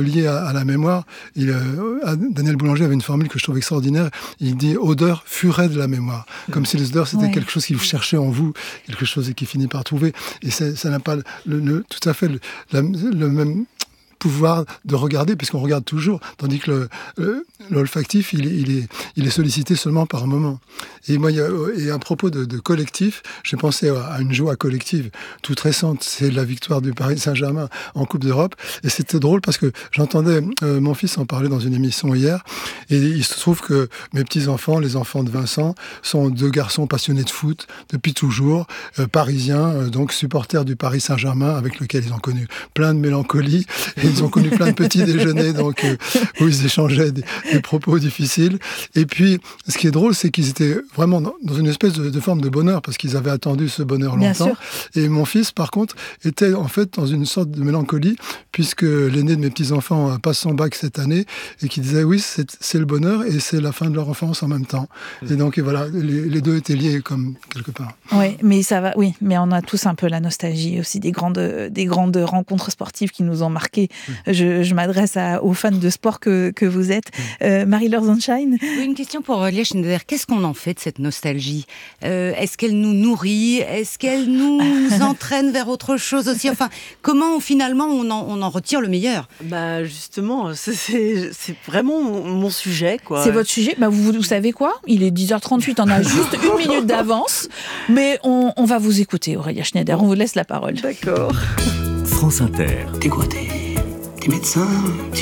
le lier à, à la mémoire, il, euh, Daniel Boulanger avait une formule que je trouve extraordinaire. Il dit « odeur, furet de la mémoire ». Comme si l'odeur, c'était ouais. quelque chose qui vous cherchez en vous, quelque chose qui finit par trouver. Et ça n'a pas le, le, tout à fait le, la, le même pouvoir de regarder, puisqu'on regarde toujours, tandis que le, le, l'olfactif, il, il, est, il est sollicité seulement par moment. Et moi, il y a, et à propos de, de collectif, j'ai pensé à une joie collective toute récente, c'est la victoire du Paris Saint-Germain en Coupe d'Europe, et c'était drôle parce que j'entendais euh, mon fils en parler dans une émission hier, et il se trouve que mes petits-enfants, les enfants de Vincent, sont deux garçons passionnés de foot depuis toujours, euh, parisiens, euh, donc supporters du Paris Saint-Germain, avec lequel ils ont connu plein de mélancolie, et ils ont connu plein de petits déjeuners donc, euh, où ils échangeaient des, des propos difficiles. Et puis, ce qui est drôle, c'est qu'ils étaient vraiment dans une espèce de, de forme de bonheur, parce qu'ils avaient attendu ce bonheur longtemps. Et mon fils, par contre, était en fait dans une sorte de mélancolie, puisque l'aîné de mes petits-enfants passe son bac cette année, et qui disait, oui, c'est, c'est le bonheur, et c'est la fin de leur enfance en même temps. Et donc, et voilà, les, les deux étaient liés comme quelque part. Oui, mais ça va, oui, mais on a tous un peu la nostalgie aussi des grandes, des grandes rencontres sportives qui nous ont marqués. Je, je m'adresse à, aux fans de sport que, que vous êtes. Euh, Marie-Laure Sunshine. Oui, une question pour Lia Schneider. Qu'est-ce qu'on en fait de cette nostalgie ? euh, Est-ce qu'elle nous nourrit ? Est-ce qu'elle nous entraîne vers autre chose aussi ? Enfin, comment finalement on en, on en retire le meilleur ? Bah justement, c'est, c'est, c'est vraiment mon, mon sujet, quoi. C'est votre sujet. Bah vous, vous savez quoi ? Il est dix heures trente-huit, on a juste une minute d'avance, mais on, on va vous écouter, Aurélia Schneider. On vous laisse la parole. D'accord. France Inter. T'es quoi, t'es, t'es médecin, psychiatre ?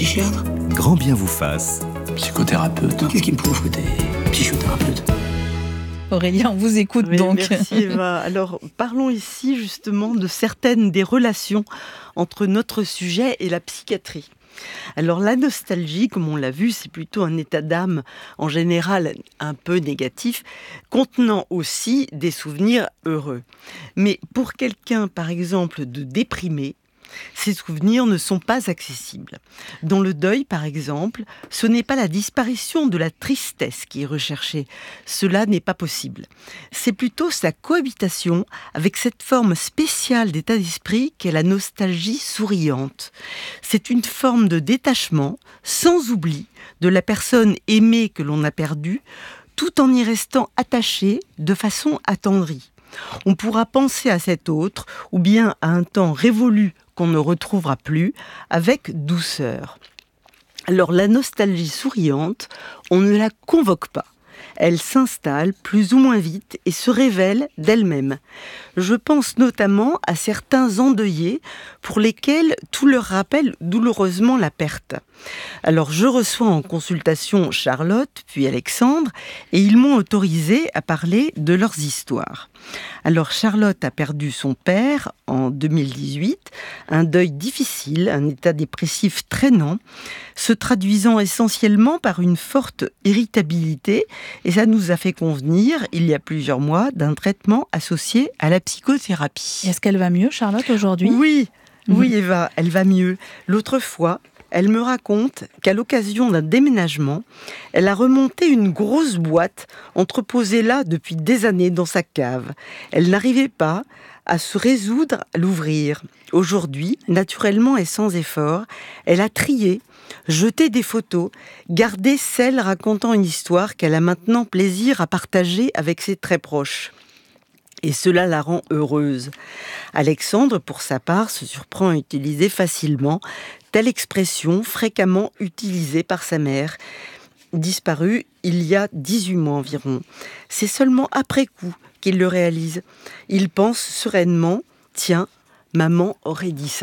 Grand bien vous fasse. Psychothérapeute. Qu'est-ce qui me prouve que t'es psychothérapeute ? Aurélia, on vous écoute oui, donc. Merci Eva. Alors, parlons ici justement de certaines des relations entre notre sujet et la psychiatrie. Alors la nostalgie, comme on l'a vu, c'est plutôt un état d'âme en général un peu négatif, contenant aussi des souvenirs heureux. Mais pour quelqu'un, par exemple, de déprimé, ces souvenirs ne sont pas accessibles. Dans le deuil, par exemple, ce n'est pas la disparition de la tristesse qui est recherchée. Cela n'est pas possible. C'est plutôt sa cohabitation avec cette forme spéciale d'état d'esprit qu'est la nostalgie souriante. C'est une forme de détachement, sans oubli, de la personne aimée que l'on a perdue, tout en y restant attaché de façon attendrie. On pourra penser à cet autre, ou bien à un temps révolu qu'on ne retrouvera plus, avec douceur. Alors la nostalgie souriante, on ne la convoque pas. Elle s'installe plus ou moins vite et se révèle d'elle-même. Je pense notamment à certains endeuillés pour lesquels tout leur rappelle douloureusement la perte. Alors je reçois en consultation Charlotte puis Alexandre et ils m'ont autorisé à parler de leurs histoires. Alors Charlotte a perdu son père en deux mille dix-huit, un deuil difficile, un état dépressif traînant, se traduisant essentiellement par une forte irritabilité et ça nous a fait convenir, il y a plusieurs mois, d'un traitement associé à la psychothérapie. Est-ce qu'elle va mieux, Charlotte, aujourd'hui ? Oui, mmh. oui Eva, elle va mieux. L'autre fois, elle me raconte qu'à l'occasion d'un déménagement, elle a remonté une grosse boîte entreposée là depuis des années dans sa cave. Elle n'arrivait pas à se résoudre à l'ouvrir. Aujourd'hui, naturellement et sans effort, elle a trié, jeté des photos, gardé celles racontant une histoire qu'elle a maintenant plaisir à partager avec ses très proches. Et cela la rend heureuse. Alexandre, pour sa part, se surprend à utiliser facilement telle expression fréquemment utilisée par sa mère, disparue il y a dix-huit mois environ. C'est seulement après coup qu'il le réalise. Il pense sereinement « Tiens, maman aurait dit ça ».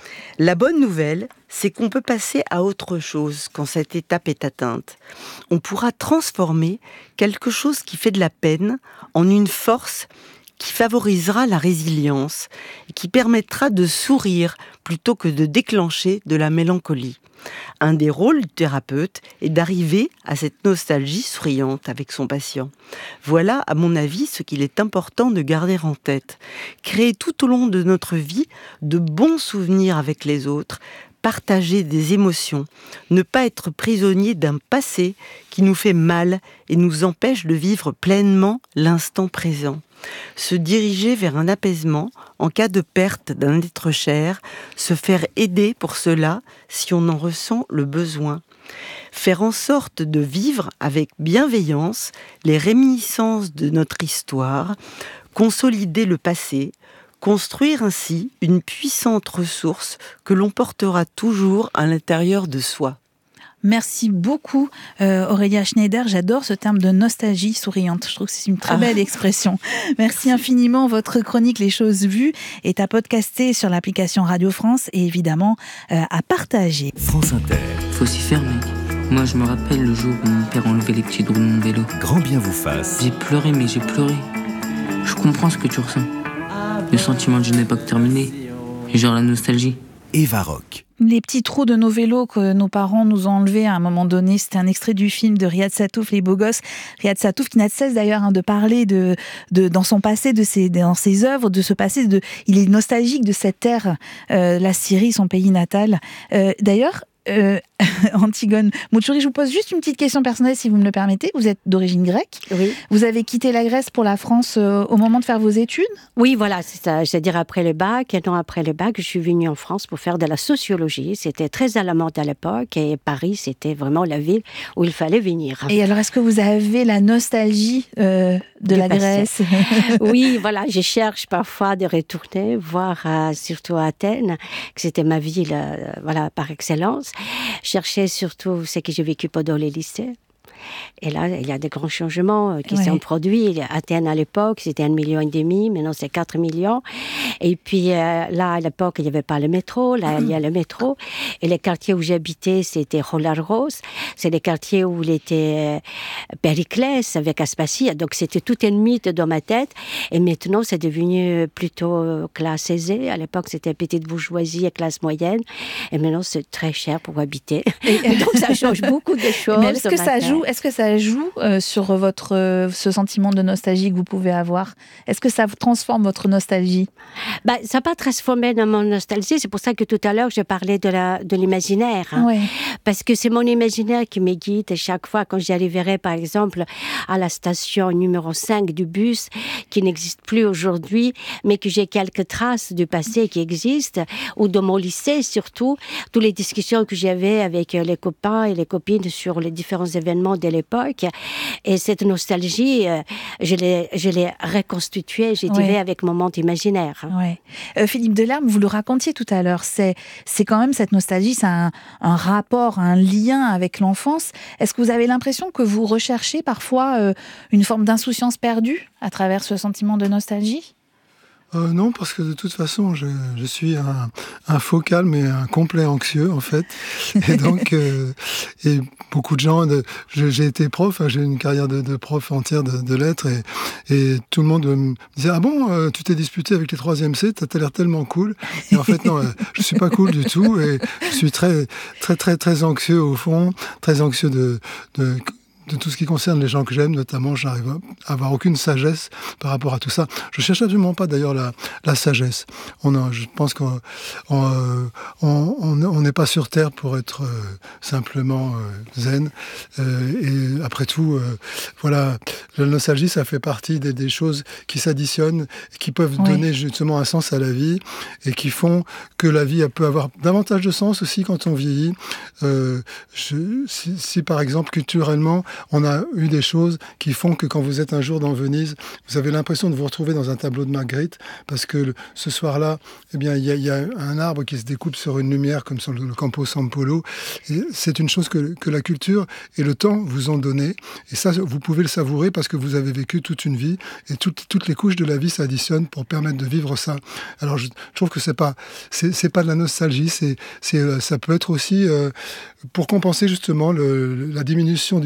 La bonne nouvelle, c'est qu'on peut passer à autre chose quand cette étape est atteinte. On pourra transformer quelque chose qui fait de la peine en une force qui favorisera la résilience et qui permettra de sourire plutôt que de déclencher de la mélancolie. Un des rôles du thérapeute est d'arriver à cette nostalgie souriante avec son patient. Voilà, à mon avis, ce qu'il est important de garder en tête. Créer tout au long de notre vie de bons souvenirs avec les autres, partager des émotions, ne pas être prisonnier d'un passé qui nous fait mal et nous empêche de vivre pleinement l'instant présent. Se diriger vers un apaisement en cas de perte d'un être cher, se faire aider pour cela si on en ressent le besoin. Faire en sorte de vivre avec bienveillance les réminiscences de notre histoire, consolider le passé, construire ainsi une puissante ressource que l'on portera toujours à l'intérieur de soi. Merci beaucoup euh, Aurélia Schneider, j'adore ce terme de nostalgie souriante, je trouve que c'est une très belle ah. expression. Merci infiniment, votre chronique Les choses vues est à podcaster sur l'application Radio France et évidemment euh, à partager. France Inter. Faut s'y faire mec. Moi je me rappelle le jour où mon père enlevait les petits trous de mon vélo. Grand bien vous fasse. J'ai pleuré mais j'ai pleuré. Je comprends ce que tu ressens. Le sentiment d'une époque terminée, genre la nostalgie. Eva Rock. Les petits trous de nos vélos que nos parents nous ont enlevés à un moment donné, c'était un extrait du film de Riyad Satouf, Les Beaux Gosses. Riyad Satouf qui n'a de cesse d'ailleurs hein, de parler de, de, dans son passé, de ses, dans ses œuvres, de ce passé. De, il est nostalgique de cette terre, euh, la Syrie, son pays natal. Euh, d'ailleurs, Euh, Antigone Mouchouri, je vous pose juste une petite question personnelle si vous me le permettez. Vous êtes d'origine grecque. Oui. Vous avez quitté la Grèce pour la France euh, au moment de faire vos études. Oui, voilà, c'est ça. C'est-à-dire après le bac, un an après le bac, je suis venue en France pour faire de la sociologie. C'était très à la mode à l'époque et Paris, c'était vraiment la ville où il fallait venir. Et alors, est-ce que vous avez la nostalgie euh, de du la passé. Grèce? Oui, voilà, je cherche parfois de retourner, voir euh, surtout à Athènes, que c'était ma ville, euh, voilà, par excellence. Je cherchais surtout ce que j'ai vécu pendant les lycées. Et là, il y a des grands changements qui ouais. sont produits. Athènes, à l'époque, c'était un million et demi. Maintenant, c'est quatre millions. Et puis, euh, là, à l'époque, il n'y avait pas le métro. Là, il y a le métro. Et les quartiers où j'habitais, c'était Rolaros. C'est les quartiers où il était euh, Périclès avec Aspasia. Donc, c'était tout un mythe dans ma tête. Et maintenant, c'est devenu plutôt classe aisée. À l'époque, c'était petite bourgeoisie et classe moyenne. Et maintenant, c'est très cher pour habiter. Et donc, ça change beaucoup de choses. Mais est-ce que ça joue Est-ce que ça joue euh, sur votre, euh, ce sentiment de nostalgie que vous pouvez avoir? Est-ce que ça transforme votre nostalgie? Bah, ça n'a pas transformé dans mon nostalgie. C'est pour ça que tout à l'heure, je parlais de, la, de l'imaginaire. Hein. Ouais. Parce que c'est mon imaginaire qui me guide. Et chaque fois, quand j'arriverai, par exemple, à la station numéro cinq du bus, qui n'existe plus aujourd'hui, mais que j'ai quelques traces du passé qui existent, ou de mon lycée surtout, toutes les discussions que j'avais avec les copains et les copines sur les différents événements de l'époque. Et cette nostalgie, euh, je l'ai, je l'ai reconstituée, je dirais, ouais. avec mon monde imaginaire. Ouais. Euh, Philippe Delerme, vous le racontiez tout à l'heure, c'est, c'est quand même cette nostalgie, c'est un, un rapport, un lien avec l'enfance. Est-ce que vous avez l'impression que vous recherchez parfois euh, une forme d'insouciance perdue à travers ce sentiment de nostalgie ? Euh, non, parce que de toute façon, je, je suis un, un faux calme et un complet anxieux, en fait. Et donc, euh, et beaucoup de gens... De, je, j'ai été prof, hein, j'ai une carrière de, de prof entière de, de lettres, et, et tout le monde me disait « Ah bon, euh, tu t'es disputé avec les troisième C, t'as l'air tellement cool !» Et en fait, non, euh, je suis pas cool du tout, et je suis très, très, très, très anxieux, au fond, très anxieux de... de de tout ce qui concerne les gens que j'aime, notamment, j'arrive à avoir aucune sagesse par rapport à tout ça. Je cherche absolument pas d'ailleurs la, la sagesse. On a, je pense qu'on on, on, on n'est pas sur Terre pour être euh, simplement euh, zen. Euh, et après tout, euh, voilà, la nostalgie, ça fait partie des, des choses qui s'additionnent, qui peuvent oui. donner justement un sens à la vie et qui font que la vie peut avoir davantage de sens aussi quand on vieillit. Euh, je, si, si par exemple, culturellement, on a eu des choses qui font que quand vous êtes un jour dans Venise, vous avez l'impression de vous retrouver dans un tableau de Magritte, parce que le, ce soir-là, eh bien, il y, y a un arbre qui se découpe sur une lumière, comme sur le, le Campo San Polo. Et c'est une chose que, que la culture et le temps vous ont donné. Et ça, vous pouvez le savourer parce que vous avez vécu toute une vie. Et toutes, toutes les couches de la vie s'additionnent pour permettre de vivre ça. Alors, je trouve que c'est pas, c'est, c'est pas de la nostalgie. C'est, c'est, ça peut être aussi euh, pour compenser justement le, la diminution du fait de vieillir.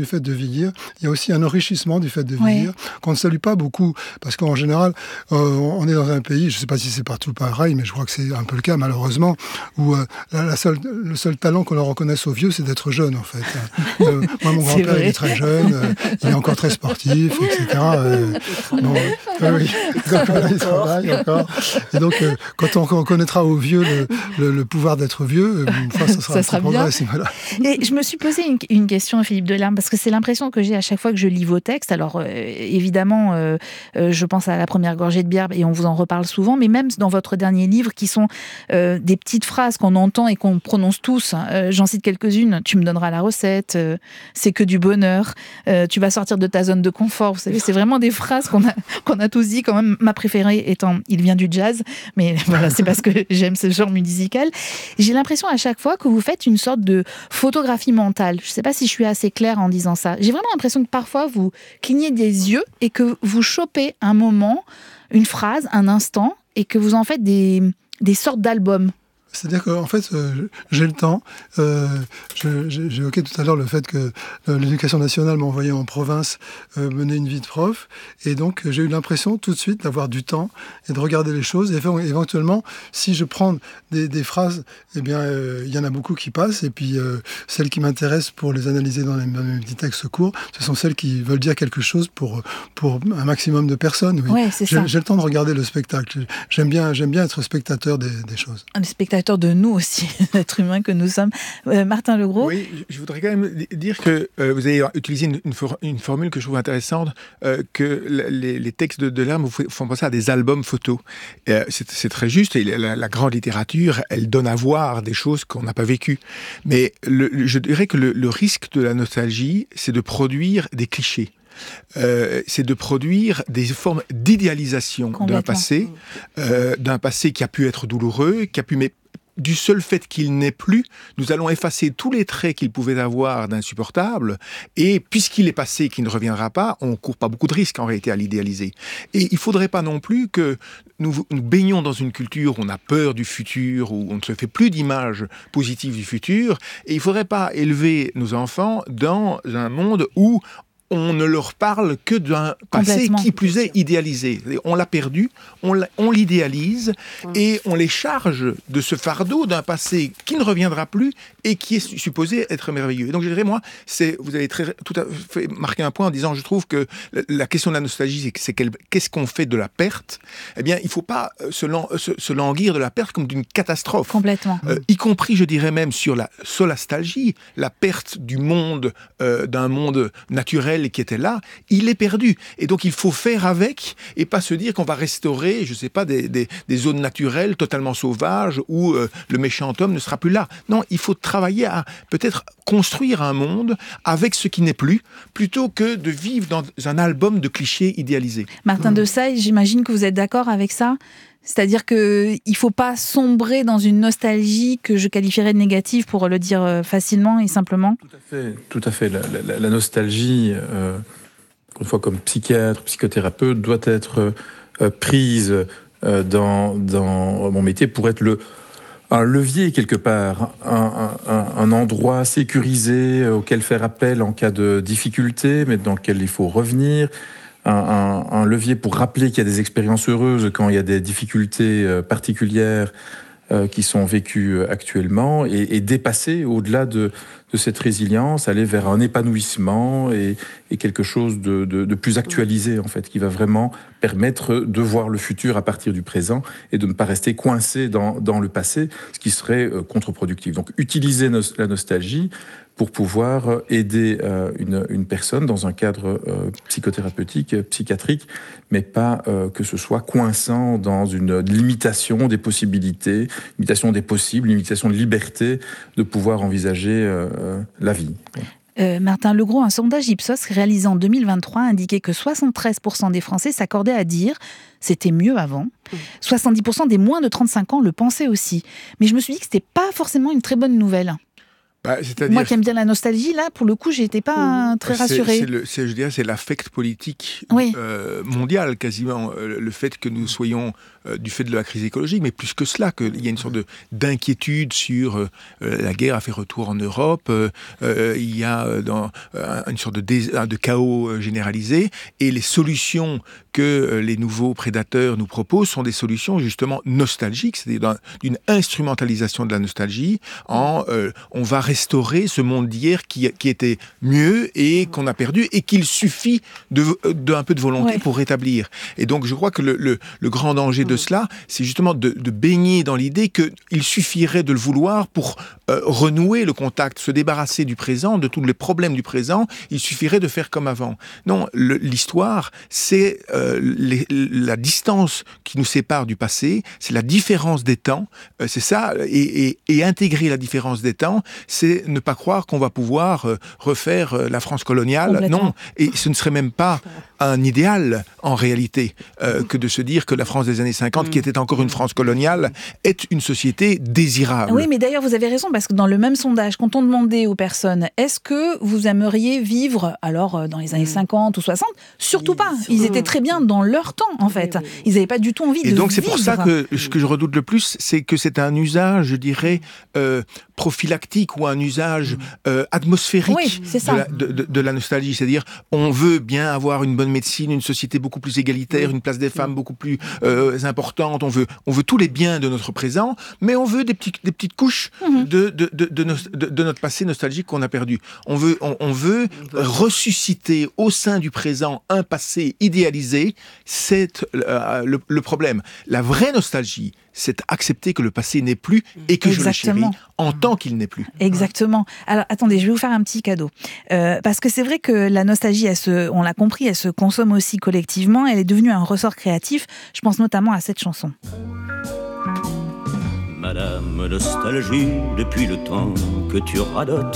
vieillir, il y a aussi un enrichissement du fait de vieillir, ouais. qu'on ne salue pas beaucoup, parce qu'en général, euh, on est dans un pays, je ne sais pas si c'est partout pareil, mais je crois que c'est un peu le cas malheureusement, où euh, la, la seule, le seul talent qu'on leur reconnaisse aux vieux, c'est d'être jeune en fait. Euh, moi, mon grand-père, il est très jeune, euh, il est encore très sportif, et cetera. Euh, bon, euh, oui, donc, voilà, il travaille encore. Et donc, euh, quand on reconnaîtra aux vieux le, le, le pouvoir d'être vieux, enfin, ça sera, ça sera bien. Voilà. Et je me suis posé une, une question à Philippe Delerme, parce que c'est l'impression que j'ai à chaque fois que je lis vos textes. Alors, euh, évidemment, euh, euh, je pense à La première gorgée de bière, et on vous en reparle souvent, mais même dans votre dernier livre, qui sont euh, des petites phrases qu'on entend et qu'on prononce tous. Hein. Euh, j'en cite quelques-unes. Tu me donneras la recette, euh, c'est que du bonheur, euh, tu vas sortir de ta zone de confort. Vous savez, c'est vraiment des phrases qu'on a, qu'on a tous dit. Quand même, ma préférée étant « Il vient du jazz », mais voilà, c'est parce que j'aime ce genre musical. J'ai l'impression à chaque fois que vous faites une sorte de photographie mentale. Je ne sais pas si je suis assez claire en disant ça. J'ai vraiment l'impression que parfois vous clignez des yeux et que vous chopez un moment, une phrase, un instant, et que vous en faites des, des sortes d'albums. C'est-à-dire qu'en fait, euh, j'ai le temps. Euh, je, j'ai, j'ai évoqué tout à l'heure le fait que euh, l'éducation nationale m'a envoyé en province euh, mener une vie de prof. Et donc, j'ai eu l'impression tout de suite d'avoir du temps et de regarder les choses. Et éventuellement, si je prends des, des phrases, eh bien, euh, il y en a beaucoup qui passent. Et puis, euh, celles qui m'intéressent pour les analyser dans les, dans les petits textes courts, ce sont celles qui veulent dire quelque chose pour, pour un maximum de personnes. Oui. Ouais, c'est j'ai, ça. j'ai le temps de regarder le spectacle. J'aime bien, j'aime bien être spectateur des, des choses. Un spectateur de nous aussi, l'être humain que nous sommes. Euh, Martin Legros. Oui, je voudrais quand même dire que euh, vous avez utilisé une, une, for- une formule que je trouve intéressante, euh, que les, les textes de Delerme vous font penser à des albums photos. Euh, c'est, c'est très juste, et la, la grande littérature, elle donne à voir des choses qu'on n'a pas vécues. Mais le, le, je dirais que le, le risque de la nostalgie, c'est de produire des clichés. Euh, c'est de produire des formes d'idéalisation d'un passé, euh, d'un passé qui a pu être douloureux, qui a pu... Mais du seul fait qu'il n'est plus, nous allons effacer tous les traits qu'il pouvait avoir d'insupportable, et puisqu'il est passé et qu'il ne reviendra pas, on ne court pas beaucoup de risques en réalité à l'idéaliser. Et il ne faudrait pas non plus que nous, nous baignons dans une culture où on a peur du futur, où on ne se fait plus d'images positives du futur, et il ne faudrait pas élever nos enfants dans un monde où on ne leur parle que d'un passé qui plus est idéalisé. On l'a perdu, on, l'a, on l'idéalise mmh. et on les charge de ce fardeau d'un passé qui ne reviendra plus et qui est supposé être merveilleux. Et donc je dirais, moi, c'est, vous avez très, tout à fait marqué un point en disant, je trouve que la question de la nostalgie, c'est, c'est quel, qu'est-ce qu'on fait de la perte ? Eh bien, il ne faut pas se, lan, se, se languir de la perte comme d'une catastrophe. Complètement. Euh, y compris, je dirais même, sur la solastalgie, la perte du monde, euh, d'un monde naturel qui était là, il est perdu. Et donc, il faut faire avec et pas se dire qu'on va restaurer, je ne sais pas, des, des, des zones naturelles totalement sauvages où euh, le méchant homme ne sera plus là. Non, il faut travailler à peut-être construire un monde avec ce qui n'est plus, plutôt que de vivre dans un album de clichés idéalisés. Martin mmh. Desailles, j'imagine que vous êtes d'accord avec ça ? C'est-à-dire qu'il ne faut pas sombrer dans une nostalgie que je qualifierais de négative, pour le dire facilement et simplement. Tout à fait. Tout à fait. La, la, la nostalgie, euh, une fois comme psychiatre, psychothérapeute, doit être euh, prise euh, dans, dans mon métier pour être le, un levier quelque part, un, un, un endroit sécurisé auquel faire appel en cas de difficulté, mais dans lequel il faut revenir. Un, un, un levier pour rappeler qu'il y a des expériences heureuses quand il y a des difficultés euh, particulières euh, qui sont vécues actuellement, et, et dépasser au-delà de, de cette résilience, aller vers un épanouissement et, et quelque chose de, de, de plus actualisé, en fait, qui va vraiment permettre de voir le futur à partir du présent et de ne pas rester coincé dans, dans le passé, ce qui serait euh, contre-productif. Donc, utiliser nos, la nostalgie pour pouvoir aider euh, une, une personne dans un cadre euh, psychothérapeutique, psychiatrique, mais pas euh, que ce soit coinçant dans une limitation des possibilités, limitation des possibles, limitation de liberté de pouvoir envisager euh, la vie. Euh, Martin Legros, un sondage Ipsos réalisé en deux mille vingt-trois indiquait que soixante-treize pour cent des Français s'accordaient à dire « c'était mieux avant ». soixante-dix pour cent des moins de trente-cinq ans le pensaient aussi. Mais je me suis dit que c'était pas forcément une très bonne nouvelle. Bah, c'est-à-dire... Moi qui aime bien la nostalgie, là, pour le coup, j'étais pas très rassurée. C'est, c'est le, c'est, je dirais, c'est l'affect politique oui. euh, mondial, quasiment. Le fait que nous soyons euh, du fait de la crise écologique, mais plus que cela, qu'il y a une sorte de, d'inquiétude sur euh, la guerre a fait retour en Europe, euh, euh, il y a dans, euh, une sorte de, dé, de chaos généralisé, et les solutions que les nouveaux prédateurs nous proposent sont des solutions justement nostalgiques, c'est-à-dire d'une instrumentalisation de la nostalgie, en euh, on va restaurer ce monde d'hier qui, qui était mieux et qu'on a perdu, et qu'il suffit de, de un peu de volonté ouais. pour rétablir. Et donc je crois que le, le, le grand danger de cela, c'est justement de, de baigner dans l'idée qu'il suffirait de le vouloir pour euh, renouer le contact, se débarrasser du présent, de tous les problèmes du présent, il suffirait de faire comme avant. Non, le, l'histoire, c'est euh, les, la distance qui nous sépare du passé, c'est la différence des temps, euh, c'est ça, et, et, et intégrer la différence des temps, c'est ne pas croire qu'on va pouvoir euh, refaire euh, la France coloniale, non, et ce ne serait même pas un idéal en réalité, euh, que de se dire que la France des années cinquante, mmh. qui était encore une France coloniale, est une société désirable. Oui, mais d'ailleurs vous avez raison, parce que dans le même sondage, quand on demandait aux personnes, est-ce que vous aimeriez vivre, alors dans les années cinquante ou soixante, surtout pas, ils étaient très bien dans leur temps en fait, ils n'avaient pas du tout envie et de vivre. Et donc c'est pour ça que ce que je redoute le plus, c'est que c'est un usage, je dirais, euh, prophylactique ou un usage euh, atmosphérique oui, c'est ça. De, la, de, de, de la nostalgie, c'est-à-dire on veut bien avoir une bonne médecine, une société beaucoup plus égalitaire, une place des femmes beaucoup plus euh, importante, on veut, on veut tous les biens de notre présent, mais on veut des, petits, des petites couches mm-hmm. de, de, de, de, nos, de, de notre passé nostalgique qu'on a perdu. On veut, on, on veut ressusciter au sein du présent un passé idéalisé, c'est euh, le, le problème. La vraie nostalgie, c'est accepter que le passé n'est plus et que Exactement. je le chéris en tant qu'il n'est plus. Exactement. Alors, attendez, je vais vous faire un petit cadeau. Euh, parce que c'est vrai que la nostalgie, elle se, on l'a compris, elle se consomme aussi collectivement. Elle est devenue un ressort créatif. Je pense notamment à cette chanson. Madame Nostalgie, depuis le temps que tu radotes.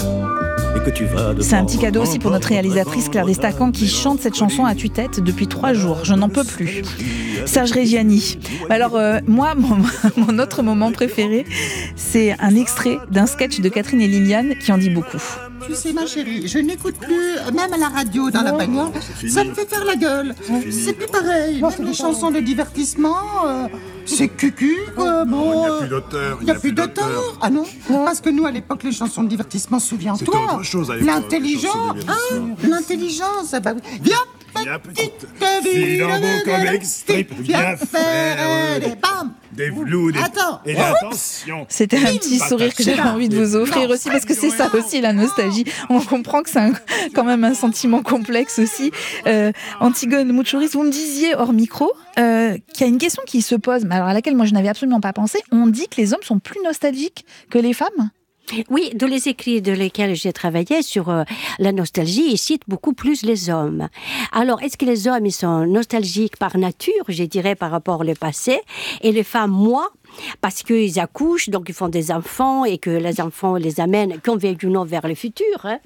C'est un petit cadeau aussi pour notre réalisatrice Claire Destacan qui chante cette chanson à tue-tête depuis trois jours. Je n'en peux plus. Serge Reggiani. Alors euh, moi, mon, mon autre moment préféré, c'est un extrait d'un sketch de Catherine et Liliane qui en dit beaucoup. Tu sais ma chérie, je n'écoute plus, même à la radio, dans la bagnole, ça me fait faire la gueule. C'est plus pareil, même les chansons de divertissement, euh, c'est cucu, quoi. Bon, il n'y a plus d'auteur. Il n'y a plus d'auteur. Ah non, parce que nous, à l'époque, les chansons de divertissement, souviens-toi. L'intelligence, hein, l'intelligence, ah bah oui. Viens, petite fille en beau comic strip, viens faire des bam. Des velours et l'attention. C'était un petit sourire que j'avais envie de vous offrir aussi, parce que c'est ça aussi la nostalgie. On comprend que c'est un, quand même un sentiment complexe aussi. Euh, Antigone Mouchouris, vous me disiez hors micro euh, qu'il y a une question qui se pose, mais alors à laquelle moi je n'avais absolument pas pensé. On dit que les hommes sont plus nostalgiques que les femmes ? Oui, dans les écrits de lesquels j'ai travaillé sur euh, la nostalgie, ils citent beaucoup plus les hommes. Alors, est-ce que les hommes, ils sont nostalgiques par nature, je dirais, par rapport au passé, et les femmes, moi, parce qu'ils accouchent, donc ils font des enfants, et que les enfants les amènent, qu'on veuille ou non, vers le futur. Hein.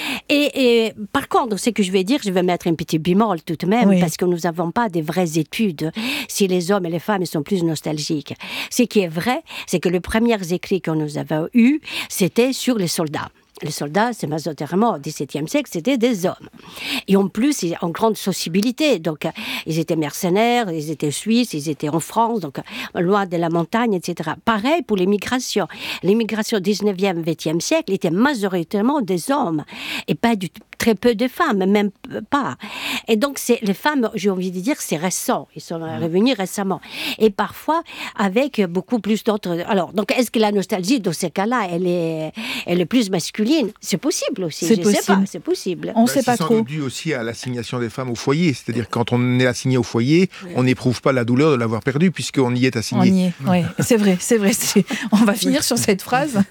Et, et par contre, ce que je vais dire, je vais mettre un petit bémol tout de même, oui. parce que nous n'avons pas de vraies études si les hommes et les femmes sont plus nostalgiques. Ce qui est vrai, c'est que les premiers écrits que nous avons eus, c'était sur les soldats. Les soldats, c'est majoritairement au dix-septième siècle, c'était des hommes. Et en plus, ils, en grande sociabilité. Donc, ils étaient mercenaires, ils étaient suisses, ils étaient en France, donc loin de la montagne, et cetera. Pareil pour l'immigration. L'immigration au dix-neuvième, vingtième siècle était majoritairement des hommes et pas du tout. Très peu de femmes, même pas. Et donc, c'est, les femmes, j'ai envie de dire, c'est récent. Ils sont revenus récemment. Et parfois, avec beaucoup plus d'autres... Alors, donc, est-ce que la nostalgie, dans ces cas-là, elle est, elle est plus masculine ? C'est possible aussi. C'est je possible. sais pas, c'est possible. On ne bah, sait pas trop. C'est sans doute dû aussi à l'assignation des femmes au foyer. C'est-à-dire, quand on est assigné au foyer, oui. on n'éprouve pas la douleur de l'avoir perdu, puisqu'on y est assigné. On y est, oui. C'est vrai, c'est vrai. C'est... On va finir sur cette phrase.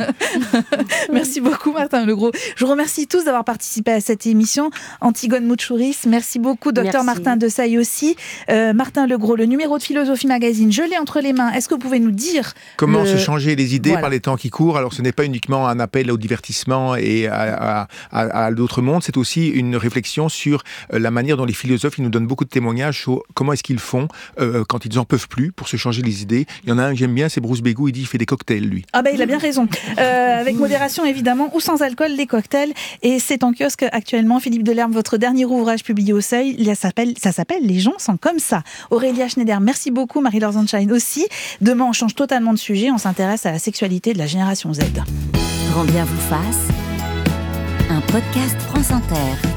Merci beaucoup, Martin Legros. Je vous remercie tous d'avoir participé à cette émission. Antigone Mouchouris, merci beaucoup. Docteur Martin Desailly aussi. Euh, Martin Legros, le numéro de Philosophie Magazine, je l'ai entre les mains. Est-ce que vous pouvez nous dire comment le... se changer les idées voilà. par les temps qui courent ? Alors, ce n'est pas uniquement un appel au divertissement Occident et à, à, à, à d'autres mondes, c'est aussi une réflexion sur la manière dont les philosophes ils nous donnent beaucoup de témoignages sur comment est-ce qu'ils font euh, quand ils en peuvent plus pour se changer les idées. Il y en a un que j'aime bien, c'est Bruce Begou, il dit il fait des cocktails lui. Ah ben il a bien raison. Euh, avec modération évidemment ou sans alcool les cocktails, et c'est en kiosque actuellement. Philippe Delerme, votre dernier ouvrage publié au Seuil, ça s'appelle, ça s'appelle Les gens sont comme ça. Aurélia Schneider, merci beaucoup. Marie-Laure Sunshine aussi. Demain on change totalement de sujet, on s'intéresse à la sexualité de la génération Z. Grand bien vous fasse, un podcast France Inter.